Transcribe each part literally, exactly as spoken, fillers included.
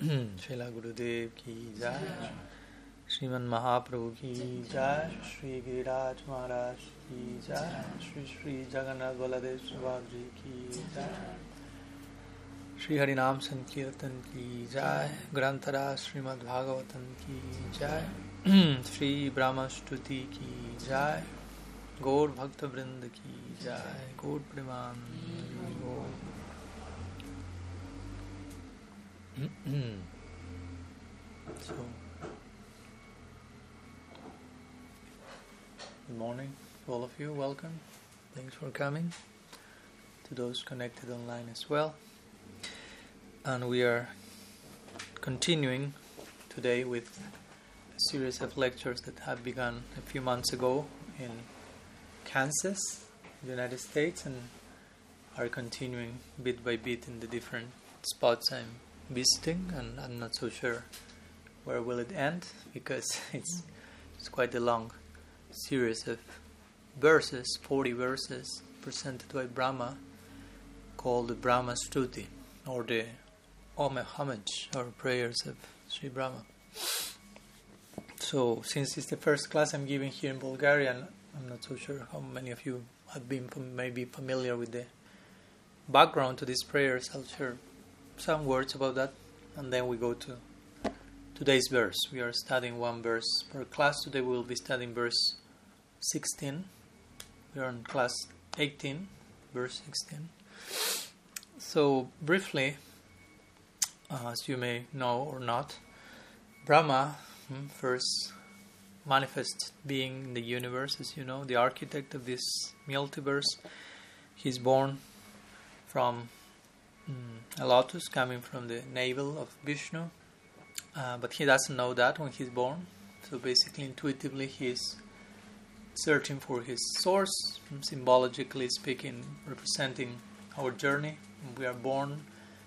Srila Gurudev ki jai, Sriman Mahaprabhu ki jai, Shri Giriraj Maharaj ki jai, Shri Shri Jagannath Baladev Subhadri ki jai, Shri Harinam Sankirtan ki jai, Grantara Srimad Bhagavatam ki jai, Shri Brahma Stuti ki jai, Gaur Bhakta Vrinda ki jai, Gaur Preman Gaur. So, good morning to all of you. Welcome. Thanks for coming. To those connected online as well. And we are continuing today with a series of lectures that have begun a few months ago in Kansas, United States, and are continuing bit by bit in the different spots I'm visiting, and I'm not so sure where will it end, because it's it's quite a long series of verses, forty verses presented by Brahma, called the Brahma Stuti, or the homage or prayers of Sri Brahma. So since it's the first class I'm giving here in Bulgaria, I'm not so sure how many of you have been maybe familiar with the background to these prayers. I'll share some words about that, and then we go to today's verse. We are studying one verse per class. Today we will be studying verse sixteen. We are in class eighteen, verse sixteen. So briefly, uh, as you may know or not, Brahma, hmm, first manifest being in the universe, as you know, the architect of this multiverse. He's born from mm, a lotus coming from the navel of Vishnu, uh, but he doesn't know that when he's born. So basically, intuitively, he's searching for his source, symbolically speaking, representing our journey. We are born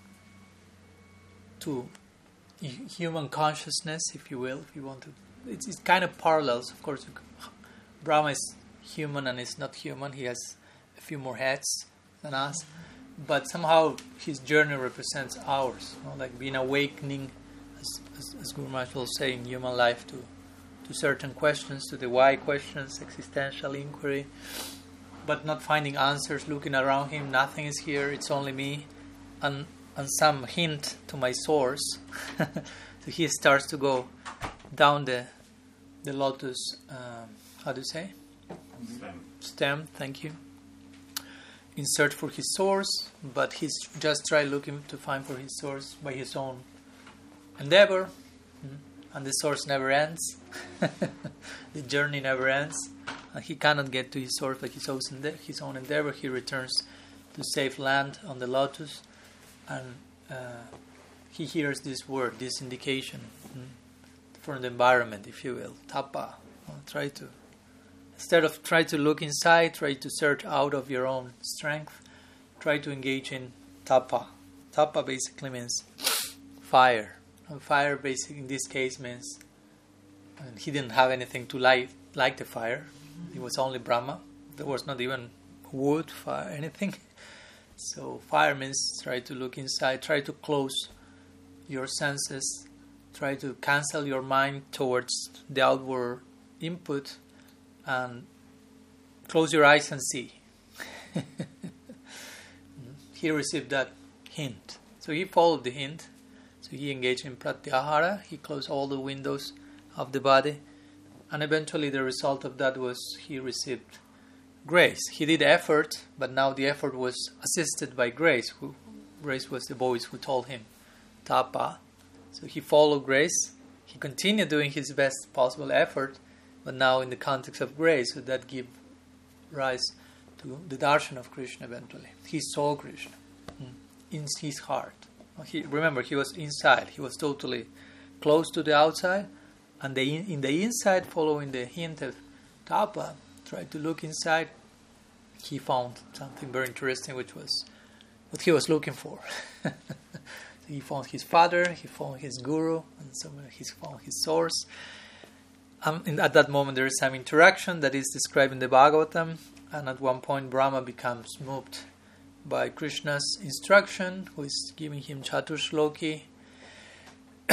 to human consciousness, if you will, if you want to. It's, it's kind of parallels, of course. Brahma is human and is not human. He has a few more heads than us. But somehow his journey represents ours, you know, like being awakening, as, as, as Guru Maharaj will say, in human life to, to certain questions, to the why questions, existential inquiry, but not finding answers, looking around him, nothing is here, it's only me, and, and some hint to my source. So he starts to go down the the lotus, uh, how do you say? Stem. Stem, thank you. In search for his source, but he's just trying looking to find for his source by his own endeavor, and the source never ends. The journey never ends, and he cannot get to his source by his own his own endeavor. He returns to safe land on the lotus, and uh, he hears this word, this indication from the environment, if you will, tapa. Well, try to. Instead of try to look inside, try to search out of your own strength, try to engage in tapa. Tapa basically means fire. And fire basically in this case means, and he didn't have anything to light, light the fire. It was only Brahma. There was not even wood, fire, anything. So fire means try to look inside, try to close your senses, try to cancel your mind towards the outward input, and close your eyes and see. He received that hint. So he followed the hint. So he engaged in pratyahara. He closed all the windows of the body. And eventually the result of that was he received grace. He did effort, but now the effort was assisted by grace. Who, grace was the voice who told him, tapa. So he followed grace. He continued doing his best possible effort, but now in the context of grace, so that give rise to the darshan of Krishna eventually. He saw Krishna in his heart. He, remember, he was inside. He was totally close to the outside, and the in, in the inside, following the hint of tapa, tried to look inside. He found something very interesting, which was what he was looking for. He found his father, he found his guru, and so he found his source. Um, in, at that moment, there is some interaction that is described in the Bhagavatam, and at one point, Brahma becomes moved by Krishna's instruction, who is giving him Chaturshloki,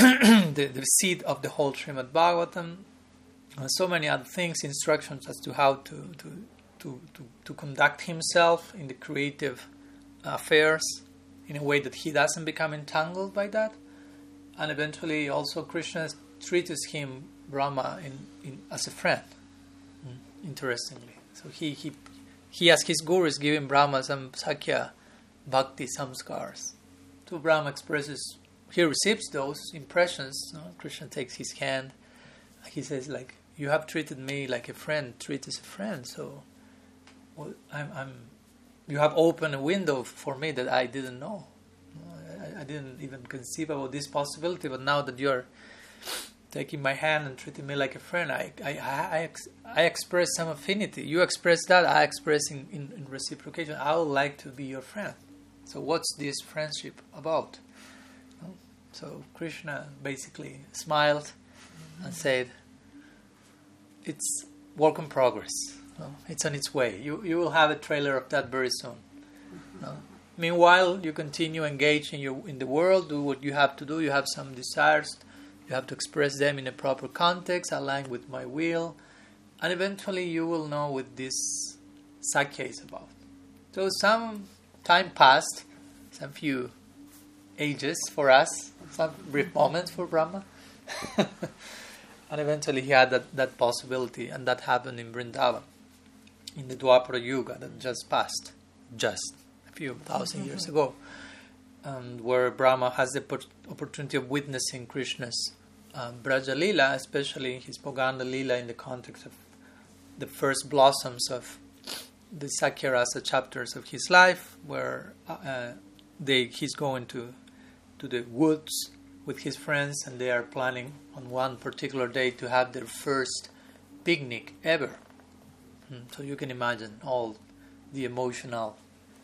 the, the seed of the whole Srimad Bhagavatam, and so many other things, instructions as to how to to, to, to, to conduct himself in the creative affairs in a way that he doesn't become entangled by that. And eventually also Krishna treats him, Brahma, in, in as a friend, mm. interestingly. So he, he, he as his guru is giving Brahma some Sakya Bhakti Samskars. So Brahma expresses, he receives those impressions. No? Krishna takes his hand. He says, like, you have treated me like a friend, treat as a friend. So well, I'm, I'm, you have opened a window for me that I didn't know. I, I didn't even conceive about this possibility. But now that you're taking my hand and treating me like a friend, I, I, I, I, ex, I express some affinity. You express that, I express in, in, in reciprocation. I would like to be your friend. So what's this friendship about? So Krishna basically smiled and said, it's work in progress. It's on its way. You you will have a trailer of that very soon. Meanwhile, you continue engaged in your in the world, do what you have to do. You have some desires. You have to express them in a proper context, aligned with my will. And eventually you will know what this Sakya is about. So some time passed, some few ages for us, some brief moments for Brahma. And eventually he had that, that possibility, and that happened in Vrindavan, in the Dwapara Yuga that just passed, just a few thousand years ago, and where Brahma has the opportunity of witnessing Krishna's uh, Braja Lila, especially his Poganda Lila in the context of the first blossoms of the Sakyarasa chapters of his life, where uh, they he's going to to the woods with his friends, and they are planning on one particular day to have their first picnic ever. So you can imagine all the emotional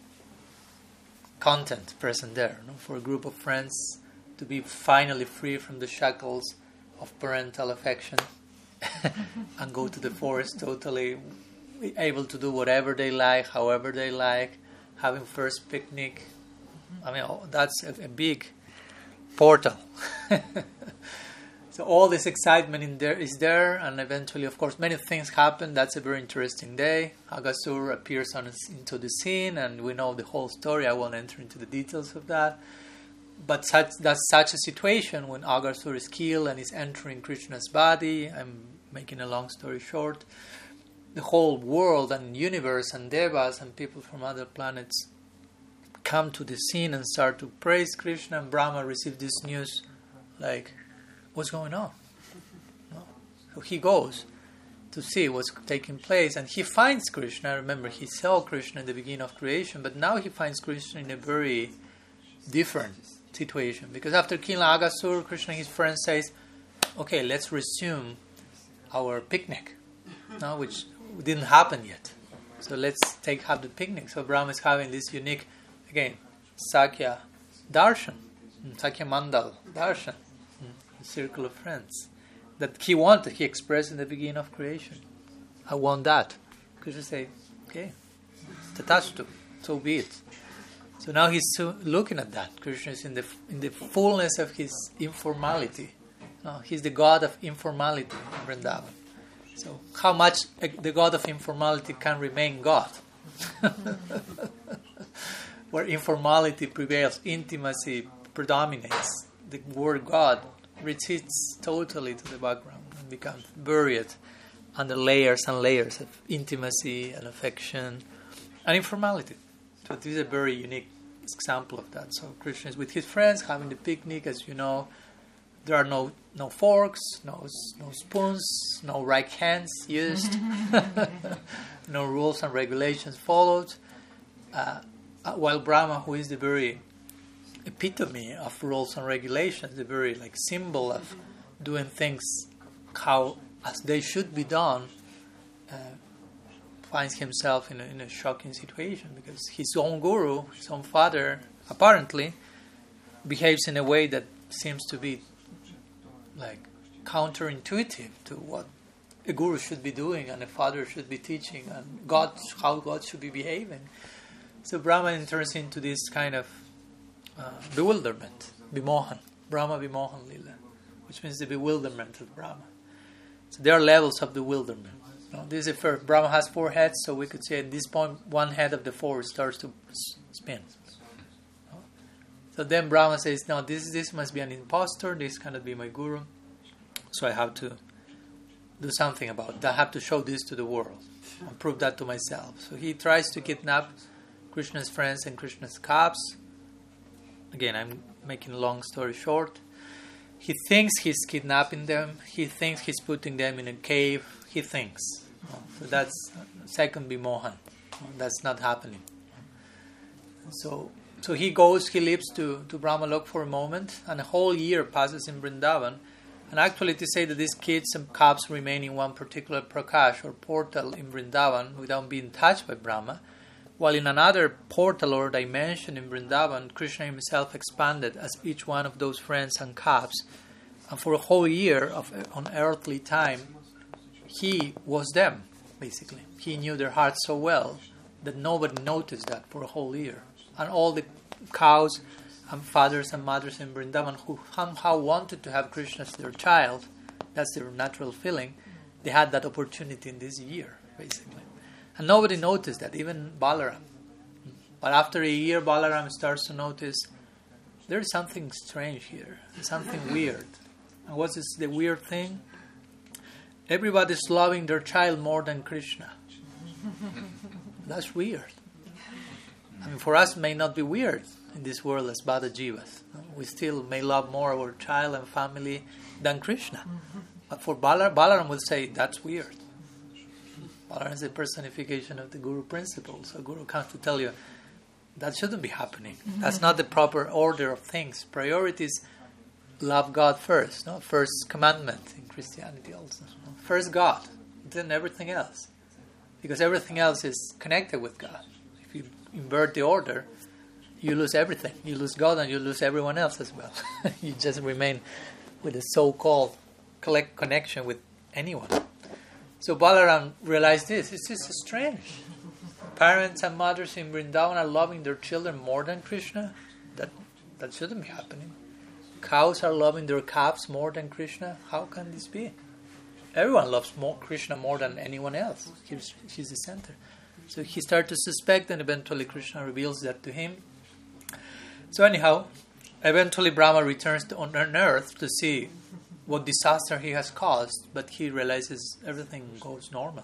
content present there, no? For a group of friends to be finally free from the shackles of parental affection and go to the forest totally able to do whatever they like, however they like, having first picnic. I mean, that's a, a big portal. So all this excitement in there is there, and eventually, of course, many things happen. That's a very interesting day. Aghasur appears on into the scene, and we know the whole story. I won't enter into the details of that. But such, that's such a situation when Aghasur is killed and is entering Krishna's body. I'm making a long story short. The whole world and universe and devas and people from other planets come to the scene and start to praise Krishna, and Brahma receives this news like, what's going on? No? So he goes to see what's taking place, and he finds Krishna. Remember, he saw Krishna in the beginning of creation, but now he finds Krishna in a very different situation, because after killing Aghasur, Krishna and his friend says, okay, let's resume our picnic, no, which didn't happen yet. So let's take have the picnic. So Brahma is having this unique, again, Sakya Darshan, Sakya Mandal Darshan, a circle of friends that he wanted, he expressed in the beginning of creation. I want that. Krishna say, okay, tatastu, so be it. So now he's so looking at that. Krishna is in the in the fullness of his informality. No, he's the god of informality in Vrindavan. So how much the god of informality can remain God? Where informality prevails, intimacy predominates, the word God retreats totally to the background and becomes buried under layers and layers of intimacy and affection and informality. So this is a very unique example of that. So Krishna is with his friends having the picnic. As you know, there are no no forks, no no spoons, no right hands used, no rules and regulations followed. Uh, while Brahma, who is the very epitome of rules and regulations, the very like symbol of doing things how as they should be done, uh, finds himself in a, in a shocking situation, because his own guru, his own father, apparently behaves in a way that seems to be like counterintuitive to what a guru should be doing and a father should be teaching, and God, how God should be behaving. So Brahma enters into this kind of uh, bewilderment, Vimohan, Brahma Vimohan Lila. which means the bewilderment of Brahma. So there are levels of bewilderment. Now, this is first. Brahma has four heads, so we could say at this point one head of the four starts to spin. So then Brahma says, no, this this must be an impostor, this cannot be my guru, so I have to do something about it. I have to show this to the world and prove that to myself. So he tries to kidnap Krishna's friends and Krishna's cops. Again, I'm making a long story short. He thinks he's kidnapping them. He thinks he's putting them in a cave. He thinks. So that's second Bimohan. That's not happening. So so he goes, he leaps to, to Brahmalok for a moment, and a whole year passes in Vrindavan. And actually to say that these kids and cops remain in one particular prakash or portal in Vrindavan without being touched by Brahma, while in another portal or dimension in Vrindavan, Krishna himself expanded as each one of those friends and cops. And for a whole year of on earthly time, he was them, basically. He knew their hearts so well that nobody noticed that for a whole year. And all the cows and fathers and mothers in Vrindavan who somehow wanted to have Krishna as their child, that's their natural feeling, they had that opportunity in this year, basically. And nobody noticed that, even Balaram. But after a year, Balaram starts to notice there's something strange here, something weird. And what is the weird thing? Everybody's loving their child more than Krishna. That's weird. I mean, for us, it may not be weird in this world as Bada Jivas. We still may love more our child and family than Krishna. But for Balaram, Balaram will say, that's weird. Balaram is a personification of the Guru principle. So Guru comes to tell you, that shouldn't be happening. That's not the proper order of things. Priorities, love God first. No? First commandment in Christianity also. First God, then everything else. Because everything else is connected with God. If you invert the order, you lose everything. You lose God and you lose everyone else as well. You just remain with a so-called collect connection with anyone. So Balaram realized this. It's just strange. Parents and mothers in Vrindavan are loving their children more than Krishna. That that shouldn't be happening. Cows are loving their calves more than Krishna. How can this be? Everyone loves more Krishna more than anyone else. He's, he's the center. So he started to suspect, and eventually Krishna reveals that to him. So anyhow, eventually Brahma returns to on earth to see what disaster he has caused, but he realizes everything goes normal.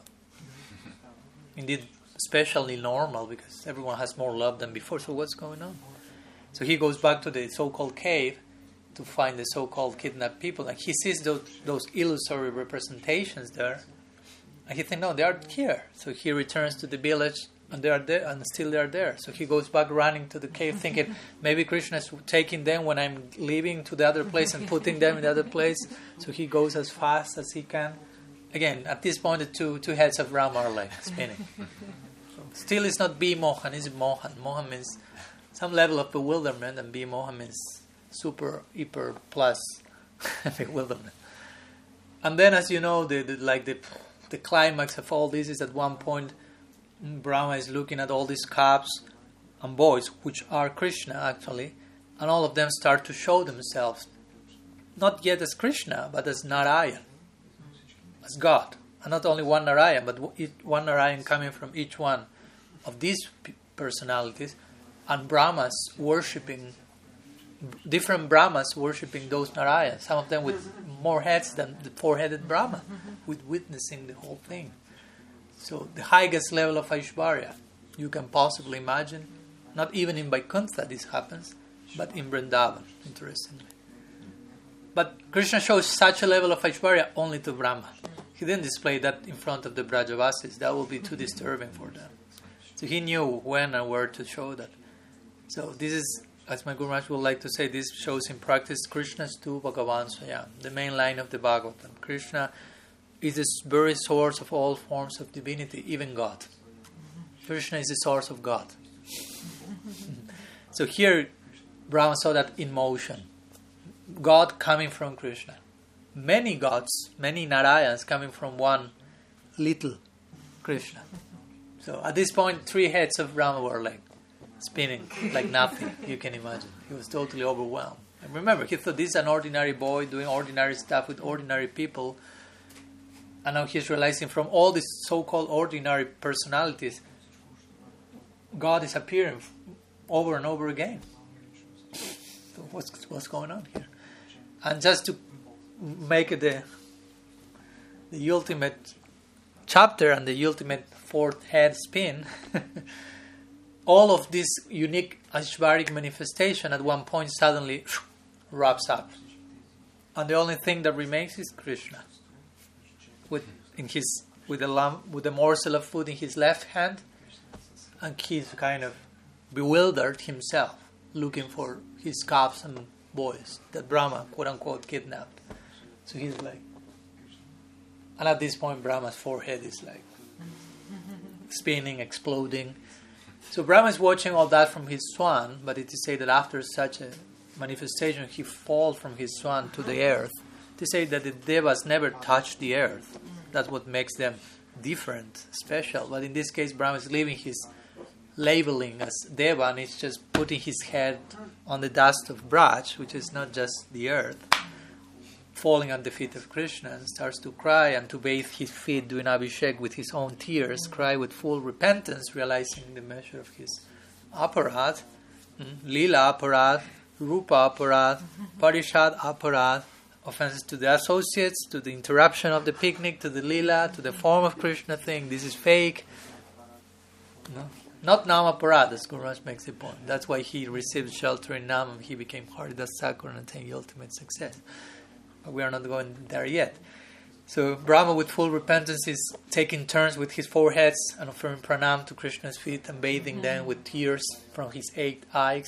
Indeed, especially normal, because everyone has more love than before. So what's going on? So he goes back to the so-called cave to find the so-called kidnapped people, and he sees those, those illusory representations there, and he thinks, no, they are here. So he returns to the village, and they are there, and still they are there. So he goes back running to the cave, thinking maybe Krishna is taking them when I'm leaving to the other place and putting them in the other place. So he goes as fast as he can. Again, at this point, the two two heads of Rama are like spinning. So still, it's not B Mohan, it's Mohan. Mohan means some level of bewilderment, and B Mohan means super, hyper, plus bewilderment. And then, as you know, the, the like the the climax of all this is at one point Brahma is looking at all these calves and boys, which are Krishna actually, and all of them start to show themselves, not yet as Krishna, but as Narayan, as God. And not only one Narayan, but one Narayan coming from each one of these personalities, and Brahmas worshipping, different Brahmas worshipping those Narayans, some of them with more heads than the four-headed Brahma, with witnessing the whole thing. So the highest level of Aishwarya you can possibly imagine, not even in Vaikuntha this happens, but in Vrindavan, interestingly. But Krishna shows such a level of Aishwarya only to Brahma. He didn't display that in front of the Brajavasis. That will be too disturbing for them. So he knew when and where to show that. So this is, as my Guru Maharaj would like to say, this shows in practice Krishna's tu Bhagavan Swayam, the main line of the Bhagavatam. Krishna is the very source of all forms of divinity, even God. Krishna is the source of God. So here, Brahma saw that in motion. God coming from Krishna. Many gods, many Narayans coming from one little Krishna. So at this point, three heads of Brahma were like spinning like nothing, you can imagine. He was totally overwhelmed. And remember, he thought this is an ordinary boy doing ordinary stuff with ordinary people. And now he's realizing from all these so-called ordinary personalities, God is appearing over and over again. So what's, what's going on here? And just to make it the, the ultimate chapter and the ultimate fourth head spin, all of this unique Aishvaric manifestation at one point suddenly wraps up. And the only thing that remains is Krishna. With in his with a lump, with a morsel of food in his left hand, and he's kind of bewildered himself, looking for his calves and boys that Brahma, quote unquote, kidnapped. So he's like, and at this point, Brahma's forehead is like spinning, exploding. So Brahma is watching all that from his swan, but it is said that after such a manifestation, he falls from his swan to the earth. To say that the devas never touch the earth. That's what makes them different, special. But in this case, Brahma is leaving his labeling as deva, and he's just putting his head on the dust of Braj, which is not just the earth, falling at the feet of Krishna, and starts to cry and to bathe his feet, doing abhishek with his own tears, cry with full repentance, realizing the measure of his aparad, lila aparad, rupa aparad, parishad aparad, offenses to the associates, to the interruption of the picnic, to the lila, to the form of Krishna thing. This is fake. No? Not Nama Parad, as Guru Maharaj makes the point. That's why he received shelter in Nam. He became Haridas Thakur and attained ultimate success. But we are not going there yet. So Brahma, with full repentance, is taking turns with his four heads and offering pranam to Krishna's feet and bathing them with tears from his eight eyes.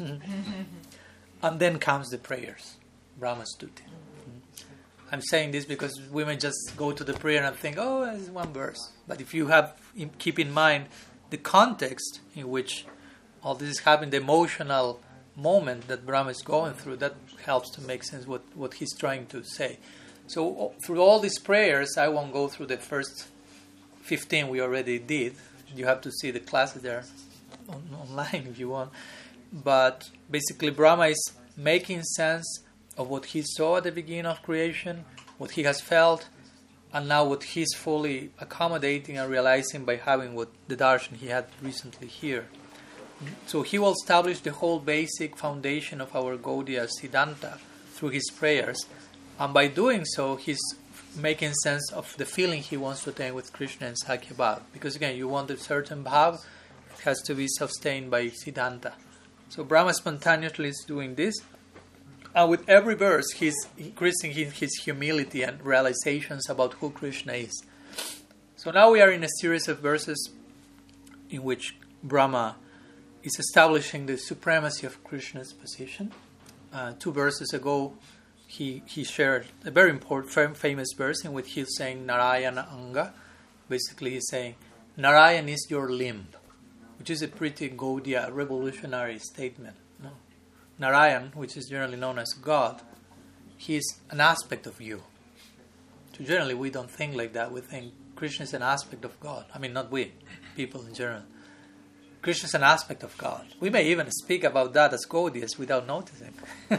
And then comes the prayers. Brahma Stuti. I'm saying this because we may just go to the prayer and think, oh, it's one verse. But if you have keep in mind the context in which all this is happening, the emotional moment that Brahma is going through, that helps to make sense what, what he's trying to say. So through all these prayers, I won't go through the first fifteen we already did. You have to see the classes there on, online if you want. But basically Brahma is making sense of what he saw at the beginning of creation, what he has felt, and now what he's fully accommodating and realizing by having what the darshan he had recently here. So he will establish the whole basic foundation of our Gaudiya Siddhanta through his prayers, and by doing so he's making sense of the feeling he wants to attain with Krishna and Sakya Bhav. Because again, you want a certain bhav, it has to be sustained by Siddhanta. So Brahma spontaneously is doing this. And with every verse, he's increasing his humility and realizations about who Krishna is. So now we are in a series of verses in which Brahma is establishing the supremacy of Krishna's position. Uh, two verses ago, he, he shared a very important, famous verse in which he's saying Narayana Anga. Basically, he's saying, Narayan is your limb, which is a pretty Gaudiya, revolutionary statement. No? Narayan, which is generally known as God, he is an aspect of you. So generally we don't think like that. We think Krishna is an aspect of God. I mean, not we, people in general. Krishna is an aspect of God. We may even speak about that as Gaudiyas without noticing.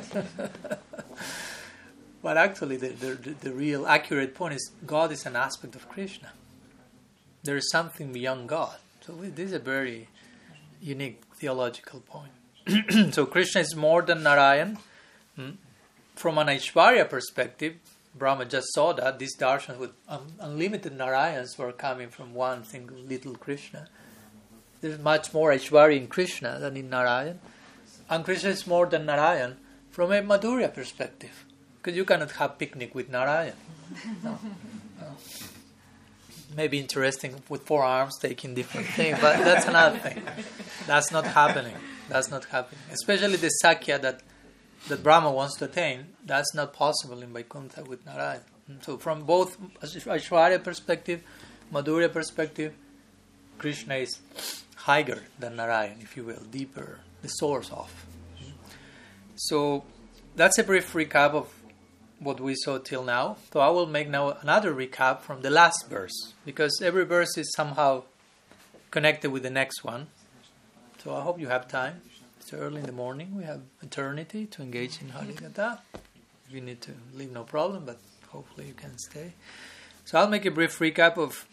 But actually the, the, the real accurate point is God is an aspect of Krishna. There is something beyond God. So this is a very unique theological point. So Krishna is more than Narayan. Hmm? From an Aishvarya perspective, Brahma just saw that these darshans with un- unlimited Narayans were coming from one single little Krishna. There's much more Aishvarya in Krishna than in Narayan. And Krishna is more than Narayan from a Madhurya perspective. Because you cannot have picnic with Narayan. No. No. Maybe interesting with four arms taking different things, but that's another thing. That's not happening. That's not happening. Especially the Sakya that, that Brahma wants to attain, that's not possible in Vaikuntha with Narayan. So from both Aishwarya perspective, Madhurya perspective, Krishna is higher than Narayan, if you will, deeper, the source of. So that's a brief recap of what we saw till now. So I will make now another recap from the last verse, because every verse is somehow connected with the next one. So I hope you have time. It's early in the morning. We have eternity to engage in Harikatha. If you need to leave, no problem, but hopefully you can stay. So I'll make a brief recap of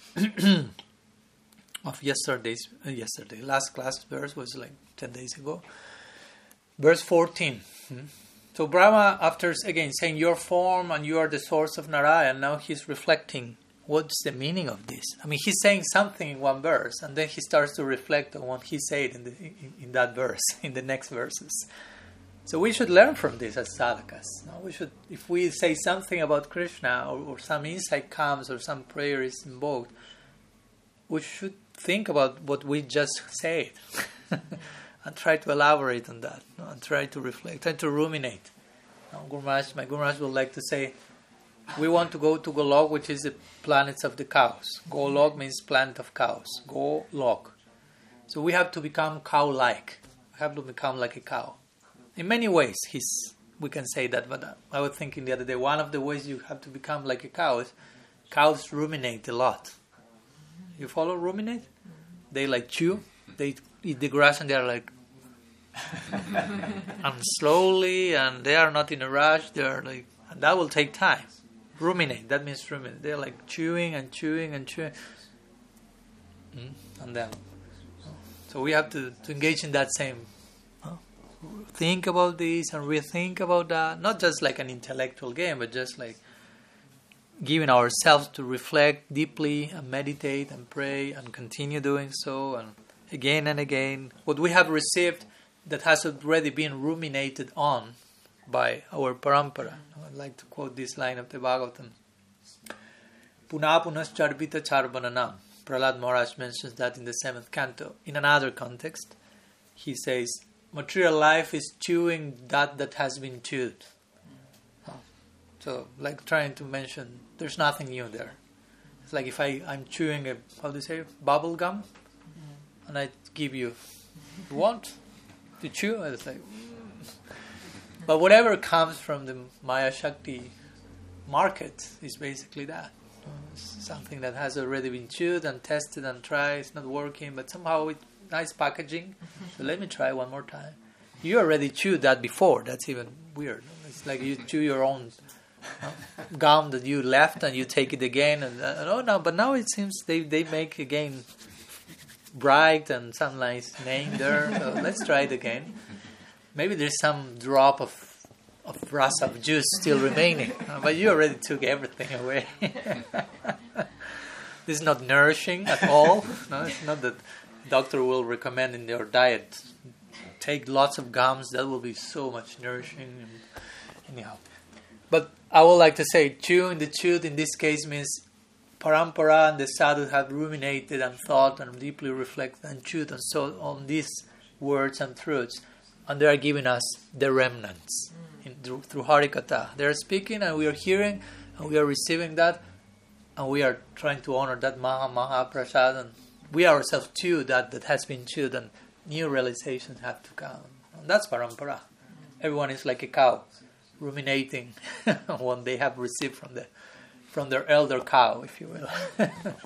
of yesterday's uh, yesterday. Last class verse was like ten days ago. Verse fourteen. Hmm? So Brahma, after again saying your form and you are the source of Narayana, now he's reflecting what's the meaning of this. I mean, he's saying something in one verse, and then he starts to reflect on what he said in the in, in that verse, in the next verses. So we should learn from this as sadhakas. No? We should, if we say something about Krishna, or, or some insight comes, or some prayer is invoked, we should think about what we just said and try to elaborate on that, no? And try to reflect, try to ruminate. No? Guru Maharaj, my Guru Maharaj would like to say, we want to go to Golok, which is the planets of the cows. Golok means planet of cows. Golok. So we have to become cow-like. We have to become like a cow. In many ways, he's, we can say that, but I was thinking the other day, one of the ways you have to become like a cow is cows ruminate a lot. You follow ruminate? They like chew, they eat the grass and they are like, and slowly, and they are not in a rush, they are like, and that will take time. Ruminate, that means ruminate. They're like chewing and chewing and chewing. Mm? And then, so we have to, to engage in that same, huh? Think about this and rethink about that. Not just like an intellectual game, but just like giving ourselves to reflect deeply and meditate and pray and continue doing so. And again and again, what we have received that has already been ruminated on by our parampara. I'd like to quote this line of the Bhagavatam. Puna punas charvita charvananam. Prahlad Maharaj mentions that in the seventh canto. In another context, he says, material life is chewing that that has been chewed. So, like trying to mention, there's nothing new there. It's like if I, I'm chewing a, how do you say, bubble gum, and I give you, you want to chew? And it's like, but whatever comes from the Maya Shakti market is basically that. It's something that has already been chewed and tested and tried. It's not working, but somehow with nice packaging. So let me try one more time. You already chewed that before. That's even weird. It's like you chew your own uh, gum that you left and you take it again. And uh, oh no, but now it seems they, they make again bright and some nice name there. So let's try it again. Maybe there's some drop of of rasa of juice still remaining, uh, but you already took everything away. This is not nourishing at all. No, it's not that doctor will recommend in your diet. Take lots of gums. That will be so much nourishing. And anyhow, but I would like to say, chewing the chewed in this case means parampara and the sadhu have ruminated and thought and deeply reflected and chewed and so on these words and truths. And they are giving us the remnants in, through, through Harikatha. They are speaking and we are hearing and we are receiving that and we are trying to honor that Maha Maha Prasad, and we ourselves chew that that has been chewed and new realizations have to come. And that's parampara. Everyone is like a cow ruminating what they have received from the from their elder cow, if you will.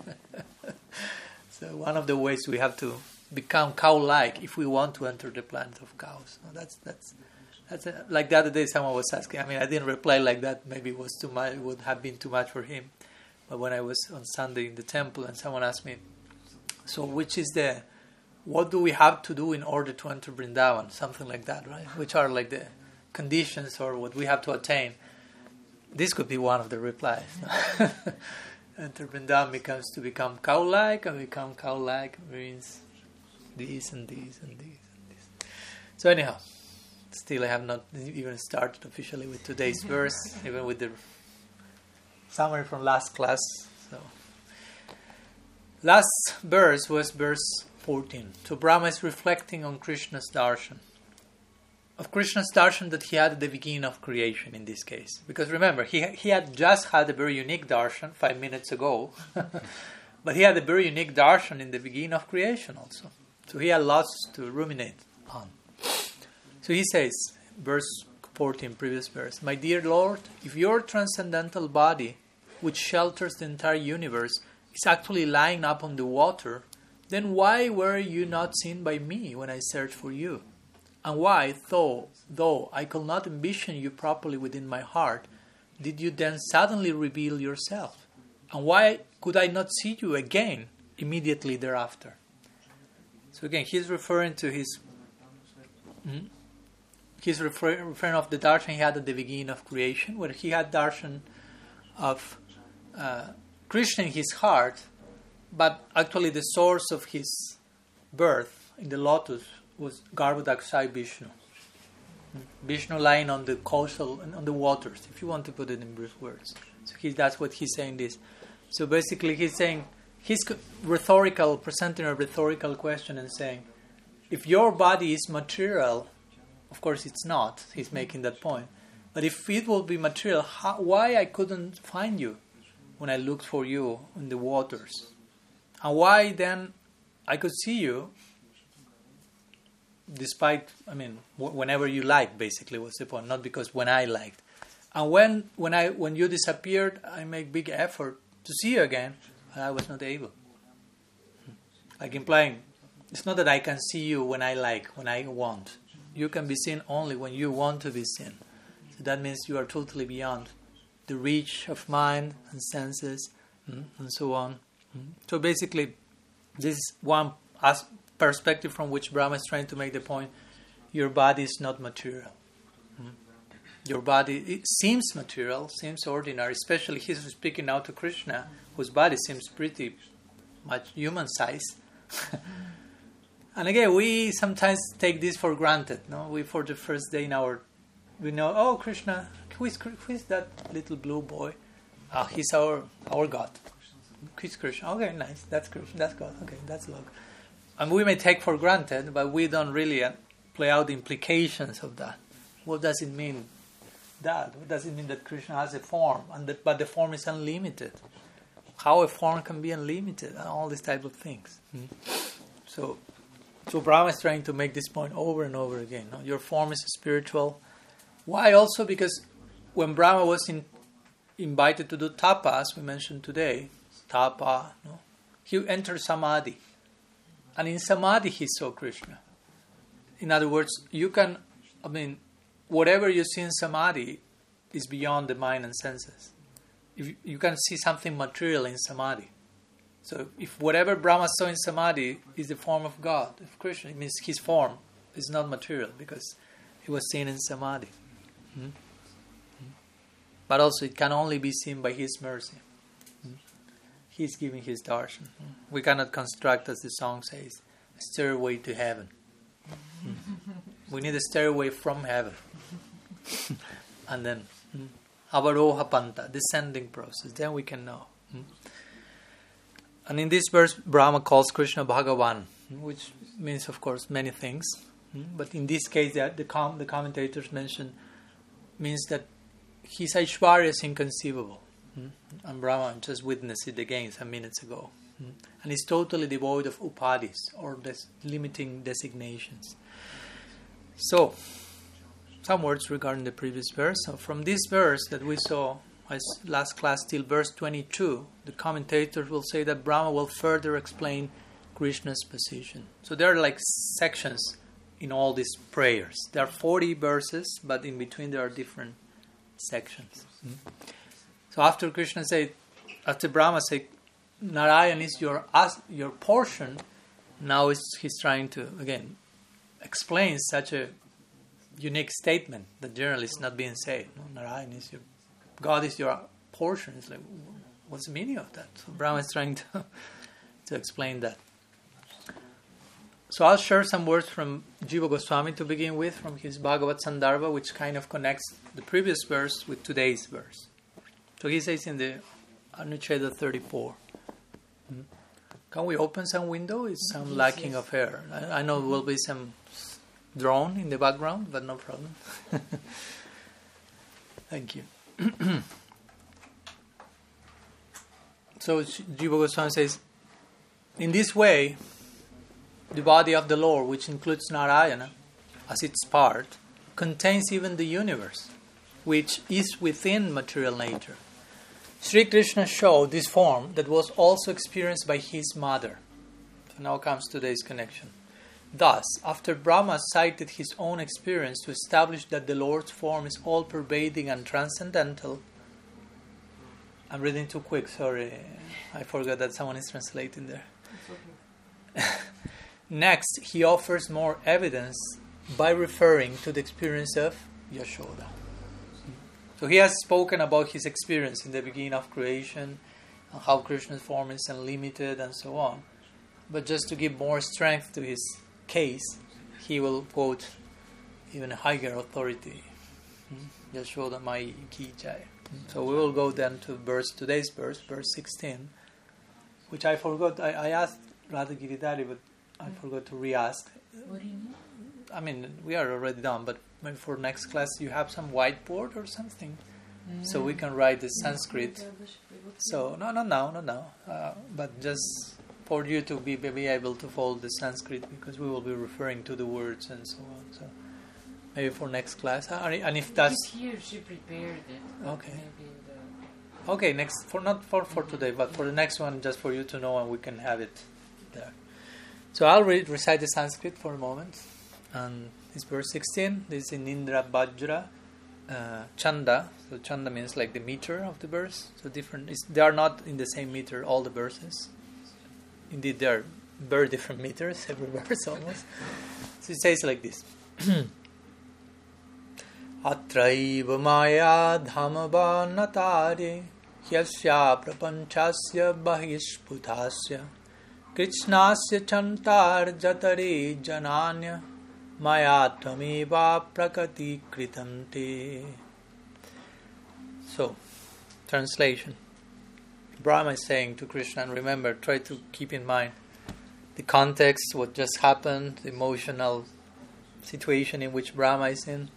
So one of the ways we have to become cow-like if we want to enter the planet of cows. No, that's that's that's a, like the other day someone was asking. I mean, I didn't reply like that. Maybe it was too much. It would have been too much for him. But when I was on Sunday in the temple, and someone asked me, "So, which is the? What do we have to do in order to enter Vrindavan?" Something like that, right? Which are like the conditions or what we have to attain? This could be one of the replies. Enter Vrindavan becomes to become cow-like, and become cow-like means these and these and these and these. So anyhow, still I have not even started officially with today's verse, even with the summary from last class. So last verse was verse fourteen. So Brahma is reflecting on Krishna's darshan. Of Krishna's darshan that he had at the beginning of creation in this case. Because remember, he he had just had a very unique darshan five minutes ago. But he had a very unique darshan in the beginning of creation also. So he had lots to ruminate on. So he says, verse fourteen, previous verse, "My dear Lord, if your transcendental body, which shelters the entire universe, is actually lying up on the water, then why were you not seen by me when I searched for you? And why, though, though I could not envision you properly within my heart, did you then suddenly reveal yourself? And why could I not see you again immediately thereafter? So again, he's referring to his... Hmm? He's refer, referring of the darshan he had at the beginning of creation, where he had darshan of uh, Krishna in his heart, but actually the source of his birth in the lotus was Garbhodakshai Vishnu. Vishnu lying on the coastal, on the waters, if you want to put it in brief words. So he, that's what he's saying this. So basically he's saying, he's rhetorical, presenting a rhetorical question and saying, if your body is material, of course it's not, he's making that point, but if it will be material, how, why I couldn't find you when I looked for you in the waters? And why then I could see you despite, I mean, w- whenever you liked, basically was the point, not because when I liked. And when when I when you disappeared, I make big effort to see you again, and I was not able. Like implying, it's not that I can see you when I like, when I want. You can be seen only when you want to be seen. So that means you are totally beyond the reach of mind and senses, mm, and so on. Mm. So basically, this is one as- perspective from which Brahma is trying to make the point, your body is not material. Mm. Your body, it seems material, seems ordinary, especially he's speaking now to Krishna, whose body seems pretty much human-sized. And again, we sometimes take this for granted. No, we for the first day in our, we know, oh Krishna, who is who is that little blue boy? Ah, oh, he's our our God. He's Krishna. Okay, nice. That's Krishna. That's God. Okay, that's love. And we may take for granted, but we don't really uh, play out the implications of that. What does it mean? That what does it mean that Krishna has a form, and that, but the form is unlimited? How a form can be unlimited, and all these type of things. Mm-hmm. So. So Brahma is trying to make this point over and over again. No? Your form is spiritual. Why also? Because when Brahma was in, invited to do tapa, as we mentioned today, tapa, no? He entered samadhi. And in samadhi he saw Krishna. In other words, you can, I mean, whatever you see in samadhi is beyond the mind and senses. If you, you can see something material in samadhi. So if whatever Brahma saw in samadhi is the form of God, of Krishna, it means his form is not material because it was seen in samadhi. Hmm? Hmm? But also it can only be seen by his mercy. Hmm? He is giving his darshan. Hmm? We cannot construct, as the song says, a stairway to heaven. Hmm? We need a stairway from heaven. And then hmm? avaroha panta, descending process. Then we can know. Hmm? And in this verse, Brahma calls Krishna Bhagavan, which means, of course, many things. But in this case, the, the, com- the commentators mention means that his Aishwarya is inconceivable. And Brahma just witnessed it again some minutes ago. And he's totally devoid of upadhis, or des- limiting designations. So, some words regarding the previous verse. So from this verse that we saw, as last class till verse twenty-two, the commentators will say that Brahma will further explain Krishna's position. So there are like sections in all these prayers. There are forty verses, but in between there are different sections. Mm-hmm. So after Krishna said, after Brahma said, Narayan is your as, your portion, now is he's trying to again explain such a unique statement that generally is not being said. No? Narayan is your God is your portion. It's like, what's the meaning of that? So Brahma is trying to to explain that. So I'll share some words from Jiva Goswami to begin with, from his Bhagavad Sandarbha, which kind of connects the previous verse with today's verse. So he says in the Anucheda thirty-four, hmm? Can we open some window? It's some yes, lacking yes. of air. I, I know there will be some drone in the background, but no problem. Thank you. So Jiva Goswami says, in this way, the body of the Lord, which includes Narayana as its part, contains even the universe, which is within material nature. Sri Krishna showed this form that was also experienced by his mother. So now comes today's connection. Thus, after Brahma cited his own experience to establish that the Lord's form is all-pervading and transcendental, I'm reading too quick, sorry. I forgot that someone is translating there. Okay. Next, he offers more evidence by referring to the experience of Yashoda. So he has spoken about his experience in the beginning of creation, and how Krishna's form is unlimited and so on. But just to give more strength to his case, he will quote even a higher authority. Yashoda Mai Ki Jai. So we will go then to verse today's verse, verse sixteen, which I forgot. I, I asked Radha Giridhari, but I forgot to re-ask. What do you mean? I mean, we are already done, but maybe for next class you have some whiteboard or something, mm. so we can write the Sanskrit. So no, no, no, no, no. Uh, but just for you to be, be able to follow the Sanskrit, because we will be referring to the words and so on. So maybe for next class, uh, and if that's here, she prepared it. Okay. Maybe the... Okay, next for not for for today, but for the next one, just for you to know, and we can have it there. So I'll read, recite the Sanskrit for a moment. And this verse sixteen, this is in Indra Bajra uh, Chanda. So Chanda means like the meter of the verse. So different. It's, they are not in the same meter, all the verses. Indeed, they are very different meters, every verse almost. So it says like this. Atraiva maya dhamava natare hyasya prapanchasya bahishputasya krishnasya chantar jatare jananya maya tvameva prakati kritante. So, translation. Brahma is saying to Krishna, and remember, try to keep in mind the context, what just happened, the emotional situation in which Brahma is in.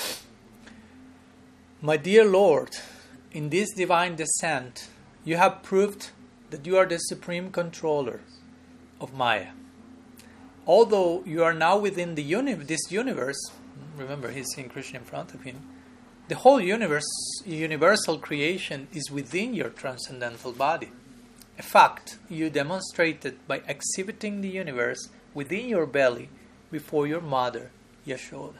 My dear Lord, in this divine descent, you have proved that you are the supreme controller of Maya. Although you are now within the uni- this universe, remember he's seeing Krishna in front of him, the whole universe, universal creation is within your transcendental body. A fact you demonstrated by exhibiting the universe within your belly before your mother, Yashoda.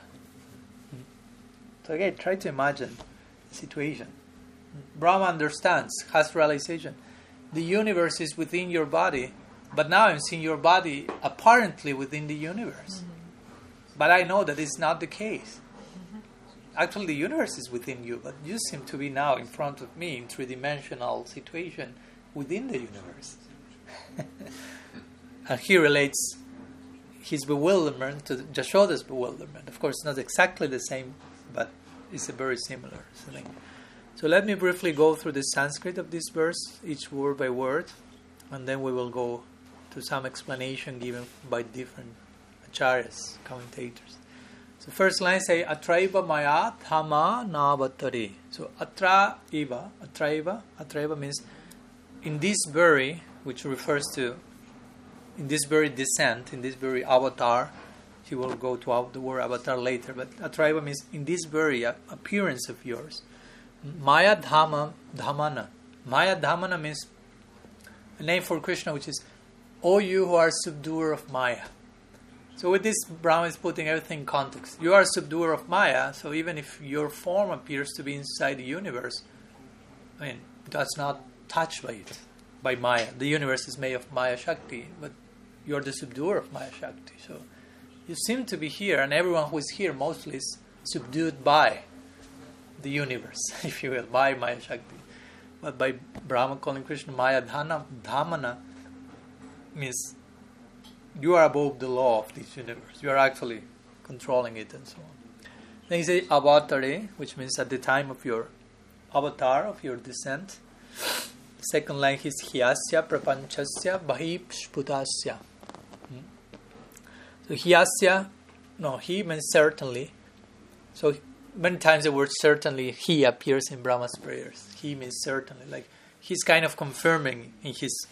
So again, try to imagine the situation. Brahma understands, has realization. The universe is within your body, but now I'm seeing your body apparently within the universe. Mm-hmm. But I know that it's not the case. Mm-hmm. Actually, the universe is within you, but you seem to be now in front of me in three-dimensional situation within the universe. And he relates his bewilderment to Jashoda's bewilderment. Of course, not exactly the same, but it's a very similar thing. So let me briefly go through the Sanskrit of this verse, each word by word, and then we will go to some explanation given by different acharyas, commentators. So first line say, Atraiva maya dhama navatari. So atra iva, atraiva, atraiva means in this very, which refers to in this very descent, in this very avatar. He will go to the word avatar later, but atraiva means in this very appearance of yours. Maya dhama, dhamana. Maya dhamana means a name for Krishna, which is, O you who are subduer of Maya. So with this, Brahma is putting everything in context. You are subduer of Maya, so even if your form appears to be inside the universe, I mean, that's not touched by it, by Maya. The universe is made of Maya Shakti, but you are the subduer of Maya Shakti. So you seem to be here, and everyone who is here mostly is subdued by the universe, if you will, by Maya Shakti. But by Brahma calling Krishna Maya Dhana, Dhamana means you are above the law of this universe. You are actually controlling it and so on. Then he says avatare, which means at the time of your avatar, of your descent. The second line is hyasya prapanchasya bahipshputasya. Hmm? So hyasya, no, he means certainly. So many times the word certainly, he appears in Brahma's prayers. He means certainly. Like he's kind of confirming in his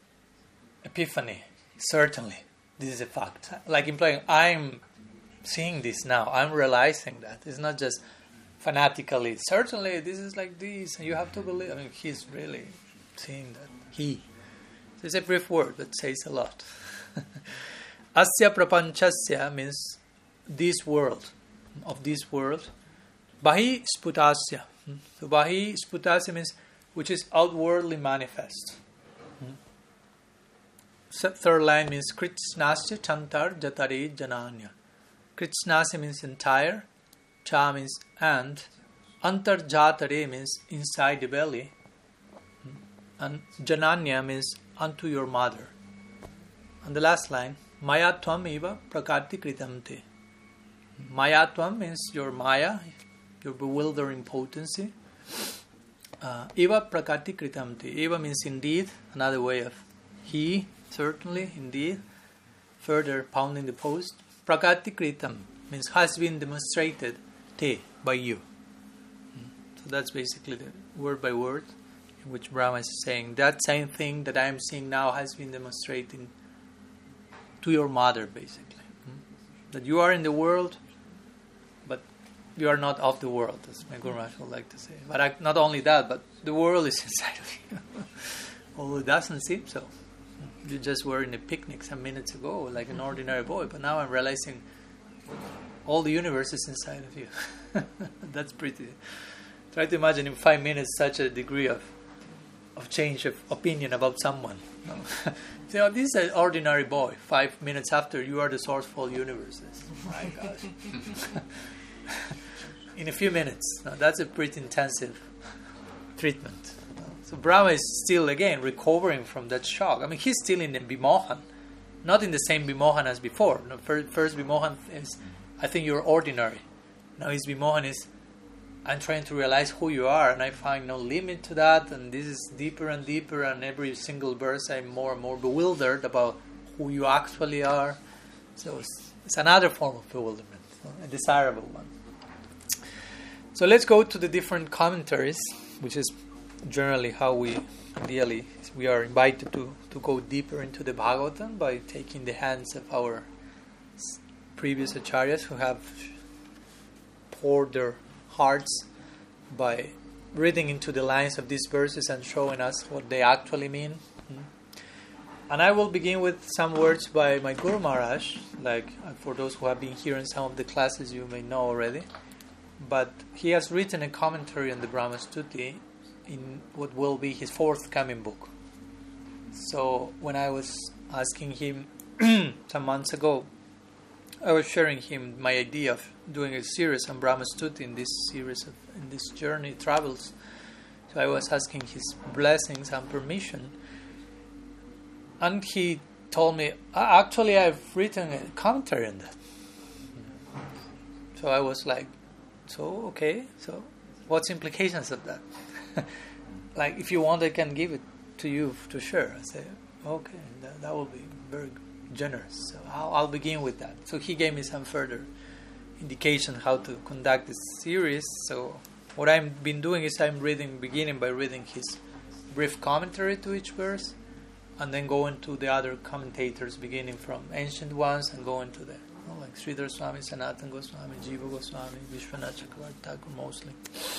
epiphany. Certainly, this is a fact. Like implying, I'm seeing this now. I'm realizing that. It's not just fanatically, certainly this is like this, and you have to believe. I mean, he's really seeing that. He. So it's a brief word, but says a lot. Asya prapanchasya means this world, of this world. Bahi sputasya. So bahi sputasya means which is outwardly manifest. Third line means Kritsnasya chantar jatare jananya. Kritsnasya means entire, cha means and, antar jatare means inside the belly, and jananya means unto your mother. And the last line, mayatvam eva prakarti kritamte. Mayatvam means your maya, your bewildering potency. Uh, eva prakarti kritamte. Eva means indeed, another way of he, certainly, indeed. Further pounding the post. Prakarti kritam means has been demonstrated te, by you. So that's basically the word by word in which Brahma is saying that same thing that I am seeing now has been demonstrated to your mother, basically. That you are in the world, but you are not of the world, as my Guru Maharaj would like to say. But I, not only that, but the world is inside of you. Although it doesn't seem so. You just were in a picnic some minutes ago, like an ordinary boy, but now I'm realizing all the universe is inside of you. That's pretty. Try to imagine in five minutes such a degree of of change of opinion about someone. No? So, oh, this is an ordinary boy. Five minutes after, you are the source of all universes. My gosh. In a few minutes. No, that's a pretty intensive treatment. So Brahma is still, again, recovering from that shock. I mean, he's still in the Bimohan. Not in the same Bimohan as before. No, first, first Bimohan is, I think you're ordinary. Now his Bimohan is, I'm trying to realize who you are, and I find no limit to that, and this is deeper and deeper, and every single verse I'm more and more bewildered about who you actually are. So it's, it's another form of bewilderment, a desirable one. So let's go to the different commentaries, which is generally how we ideally we are invited to, to go deeper into the Bhagavatam by taking the hands of our previous acharyas who have poured their hearts by reading into the lines of these verses and showing us what they actually mean. And I will begin with some words by my Guru Maharaj, like for those who have been here in some of the classes you may know already. But he has written a commentary on the Brahma Stuti in what will be his forthcoming book. So when I was asking him some months ago, I was sharing him my idea of doing a series on Brahma Stuti in this series of in this journey travels. So I was asking his blessings and permission, and he told me, actually I've written a commentary on that. So I was like, so okay, so what's implications of that? Like, if you want, I can give it to you to share. I said, okay, that, that will be very generous. So I'll, I'll begin with that. So he gave me some further indication how to conduct this series. So what I've been doing is I'm reading, beginning by reading his brief commentary to each verse, and then going to the other commentators, beginning from ancient ones and going to the you know, like Sridhar Swami, Sanatana Goswami, Jiva Goswami, Vishwanath Chakravarti Thakur mostly.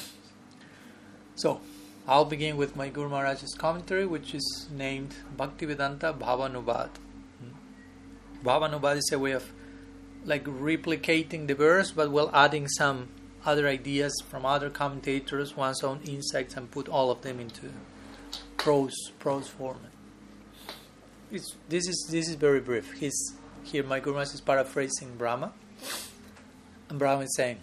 So I'll begin with my Guru Maharaj's commentary, which is named Bhaktivedanta Bhavanubad. Bhavanubad is a way of like replicating the verse, but while adding some other ideas from other commentators, one's own insights, and put all of them into prose prose format. It's, this is this is very brief. He's here. My Guru Maharaj is paraphrasing Brahma, and Brahma is saying,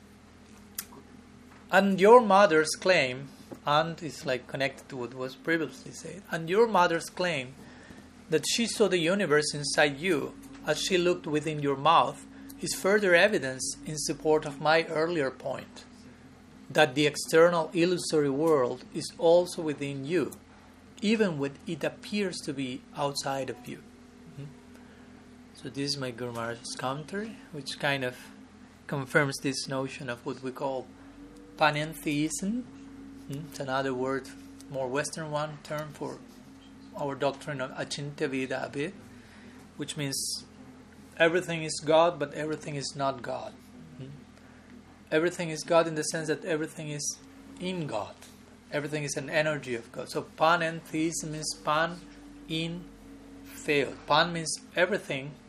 "And your mother's claim." And it's like connected to what was previously said. And your mother's claim that she saw the universe inside you as she looked within your mouth is further evidence in support of my earlier point, that the external illusory world is also within you, even when it appears to be outside of you. Hmm? So this is my Guru Maharaj's commentary, which kind of confirms this notion of what we call panentheism. It's another word, more Western one, term for our doctrine of Achintya Veda Abhed, which means everything is God, but everything is not God. Hmm? Everything is God in the sense that everything is in God. Everything is an energy of God. So panentheism means pan, in, theo. Pan means everything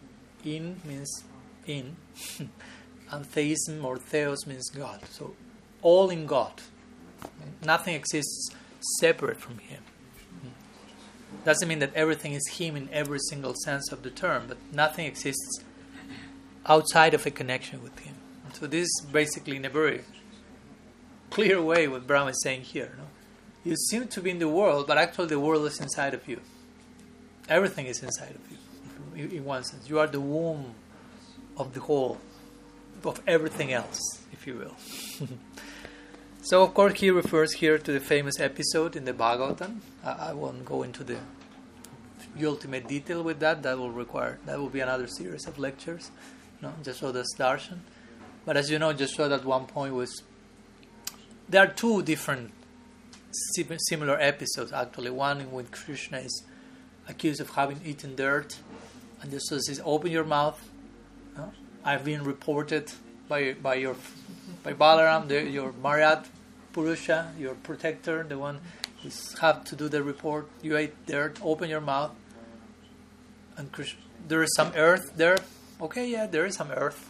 in means in, and theism or theos means God. So all in God. Nothing exists separate from Him. Doesn't mean that everything is Him in every single sense of the term, but nothing exists outside of a connection with Him. So this is basically in a very clear way what Brahma is saying here. No? You seem to be in the world, but actually the world is inside of you. Everything is inside of you, in one sense. You are the womb of the whole, of everything else, if you will. So, of course, he refers here to the famous episode in the Bhagavatam. I, I won't go into the ultimate detail with that. That will require, that will be another series of lectures. No, Jashoda's Darshan. But as you know, Jashoda at one point was... There are two different similar episodes, actually. One in which Krishna is accused of having eaten dirt. And Jashoda says, open your mouth. No? I've been reported by by your by Balaram, the, your Maryat Purusha, your protector, the one who have to do the report. You ate dirt, open your mouth. And Krishna, there is some earth there. Okay, yeah, there is some earth.